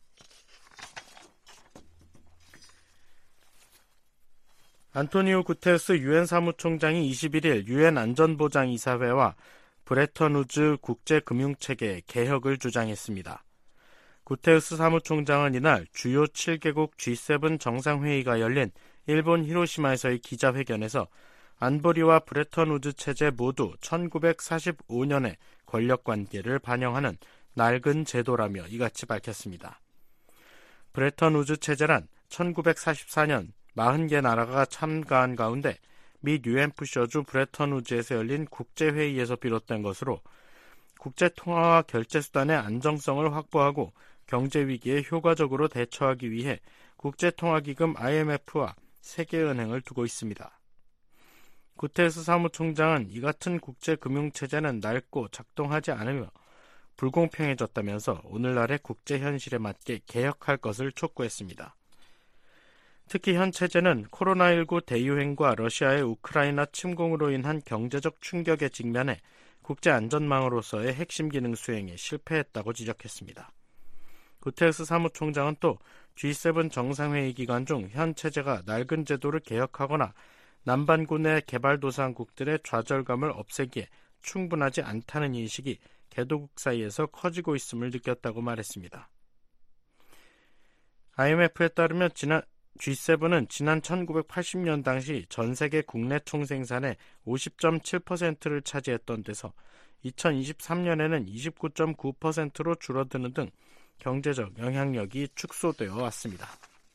안토니오 구테르스 유엔 사무총장이 21일 유엔 안전보장이사회와 브레턴우즈 국제금융체계 개혁을 주장했습니다. 구테르스 사무총장은 이날 주요 7개국 G7 정상회의가 열린 일본 히로시마에서의 기자회견에서 안보리와 브레턴우즈 체제 모두 1945년의 권력관계를 반영하는 낡은 제도라며 이같이 밝혔습니다. 브레턴우즈 체제란 1944년 40개 나라가 참가한 가운데 미 뉴햄프셔주 브레턴우즈에서 열린 국제회의에서 비롯된 것으로 국제통화와 결제수단의 안정성을 확보하고 경제위기에 효과적으로 대처하기 위해 국제통화기금 IMF와 세계은행을 두고 있습니다. 구테르스 사무총장은 이 같은 국제금융체제는 낡고 작동하지 않으며 불공평해졌다면서 오늘날의 국제 현실에 맞게 개혁할 것을 촉구했습니다. 특히 현 체제는 코로나19 대유행과 러시아의 우크라이나 침공으로 인한 경제적 충격에 직면해 국제안전망으로서의 핵심 기능 수행에 실패했다고 지적했습니다. 구테르스 사무총장은 또 G7 정상회의 기간 중 현 체제가 낡은 제도를 개혁하거나 남반구 내 개발도상국들의 좌절감을 없애기에 충분하지 않다는 인식이 개도국 사이에서 커지고 있음을 느꼈다고 말했습니다. IMF에 따르면 G7은 지난 1980년 당시 전 세계 국내 총생산의 50.7%를 차지했던 데서 2023년에는 29.9%로 줄어드는 등 경제적 영향력이 축소되어 왔습니다.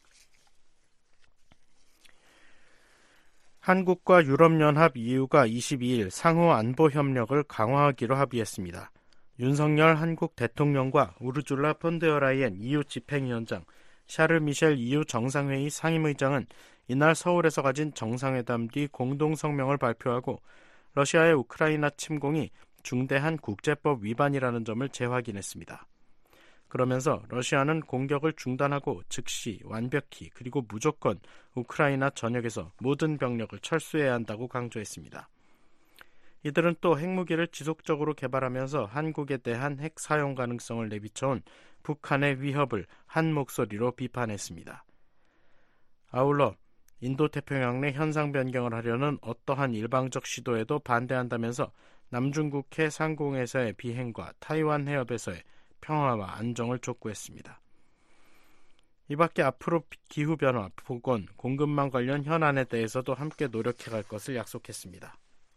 한국과 유럽연합 EU가 22일 상호 안보 협력을 강화하기로 합의했습니다. 윤석열 한국 대통령과 우르줄라 폰데어라이엔 EU 집행위원장, 샤를 미셸 EU 정상회의 상임의장은 이날 서울에서 가진 정상회담 뒤 공동성명을 발표하고 러시아의 우크라이나 침공이 중대한 국제법 위반이라는 점을 재확인했습니다. 그러면서 러시아는 공격을 중단하고 즉시 완벽히 그리고 무조건 우크라이나 전역에서 모든 병력을 철수해야 한다고 강조했습니다. 이들은 또 핵무기를 지속적으로 개발하면서 한국에 대한 핵 사용 가능성을 내비쳐온 북한의 위협을 한 목소리로 비판했습니다. 아울러 인도태평양 내 현상 변경을 하려는 어떠한 일방적 시도에도 반대한다면서 남중국해 상공에서의 비행과 타이완 해협에서의 평화와 안정을 촉구했습니다. 이 밖에 앞으로 기후변화, 보건, 공급망 관련 현안에 대해서도 함께 노력해갈 것을 약속했습니다.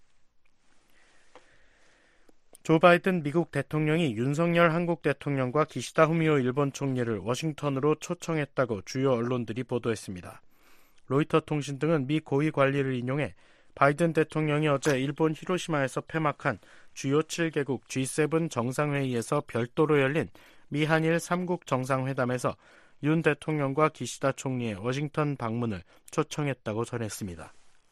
조 바이든 미국 대통령이 윤석열 한국 대통령과 기시다 후미오 일본 총리를 워싱턴으로 초청했다고 주요 언론들이 보도했습니다. 로이터 통신 등은 미 고위 관리를 인용해 바이든 대통령이 어제 일본 히로시마에서 폐막한 주요 7개국 G7 정상회의에서 별도로 열린 미한일 3국 정상회담에서 윤 대통령과 기시다 총리의 워싱턴 방문을 초청했다고 전했습니다.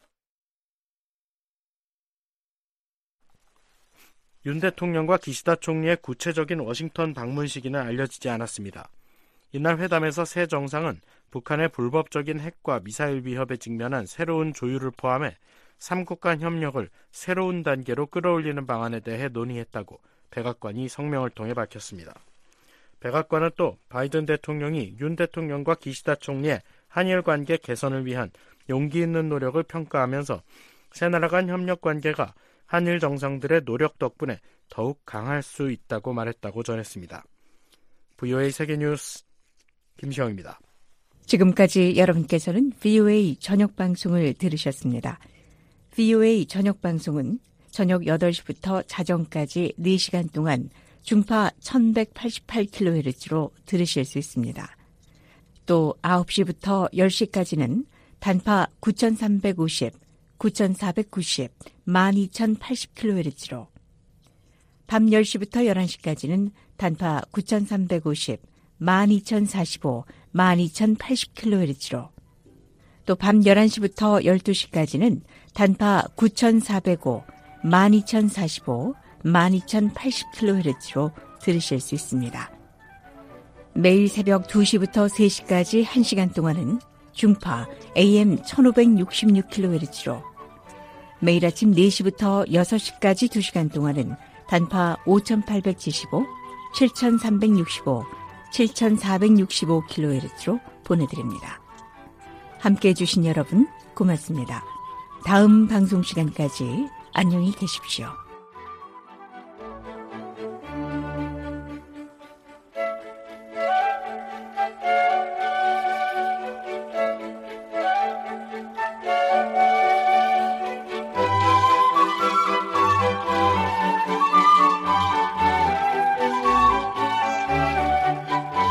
윤 대통령과 기시다 총리의 구체적인 워싱턴 방문 시기는 알려지지 않았습니다. 이날 회담에서 새 정상은 북한의 불법적인 핵과 미사일 위협에 직면한 새로운 조율을 포함해 3국 간 협력을 새로운 단계로 끌어올리는 방안에 대해 논의했다고 백악관이 성명을 통해 밝혔습니다. 백악관은 또 바이든 대통령이 윤 대통령과 기시다 총리의 한일 관계 개선을 위한 용기 있는 노력을 평가하면서 세 나라 간 협력 관계가 한일 정상들의 노력 덕분에 더욱 강할 수 있다고 말했다고 전했습니다. VOA 세계뉴스 김시영입니다. 지금까지 여러분께서는 VOA 저녁방송을 들으셨습니다. VOA 저녁방송은 저녁 8시부터 자정까지 4시간 동안 중파 1188kHz로 들으실 수 있습니다. 또 9시부터 10시까지는 단파 9350, 9490, 12080kHz로, 밤 10시부터 11시까지는 단파 9350, 12045, 12080kHz로, 또 밤 11시부터 12시까지는 단파 9405, 12045, 12080kHz로 들으실 수 있습니다. 매일 새벽 2시부터 3시까지 1시간 동안은 중파 AM 1566kHz로 매일 아침 4시부터 6시까지 2시간 동안은 단파 5875, 7365, 7465kHz로 보내드립니다. 함께해 주신 여러분 고맙습니다. 다음 방송 시간까지 안녕히 계십시오.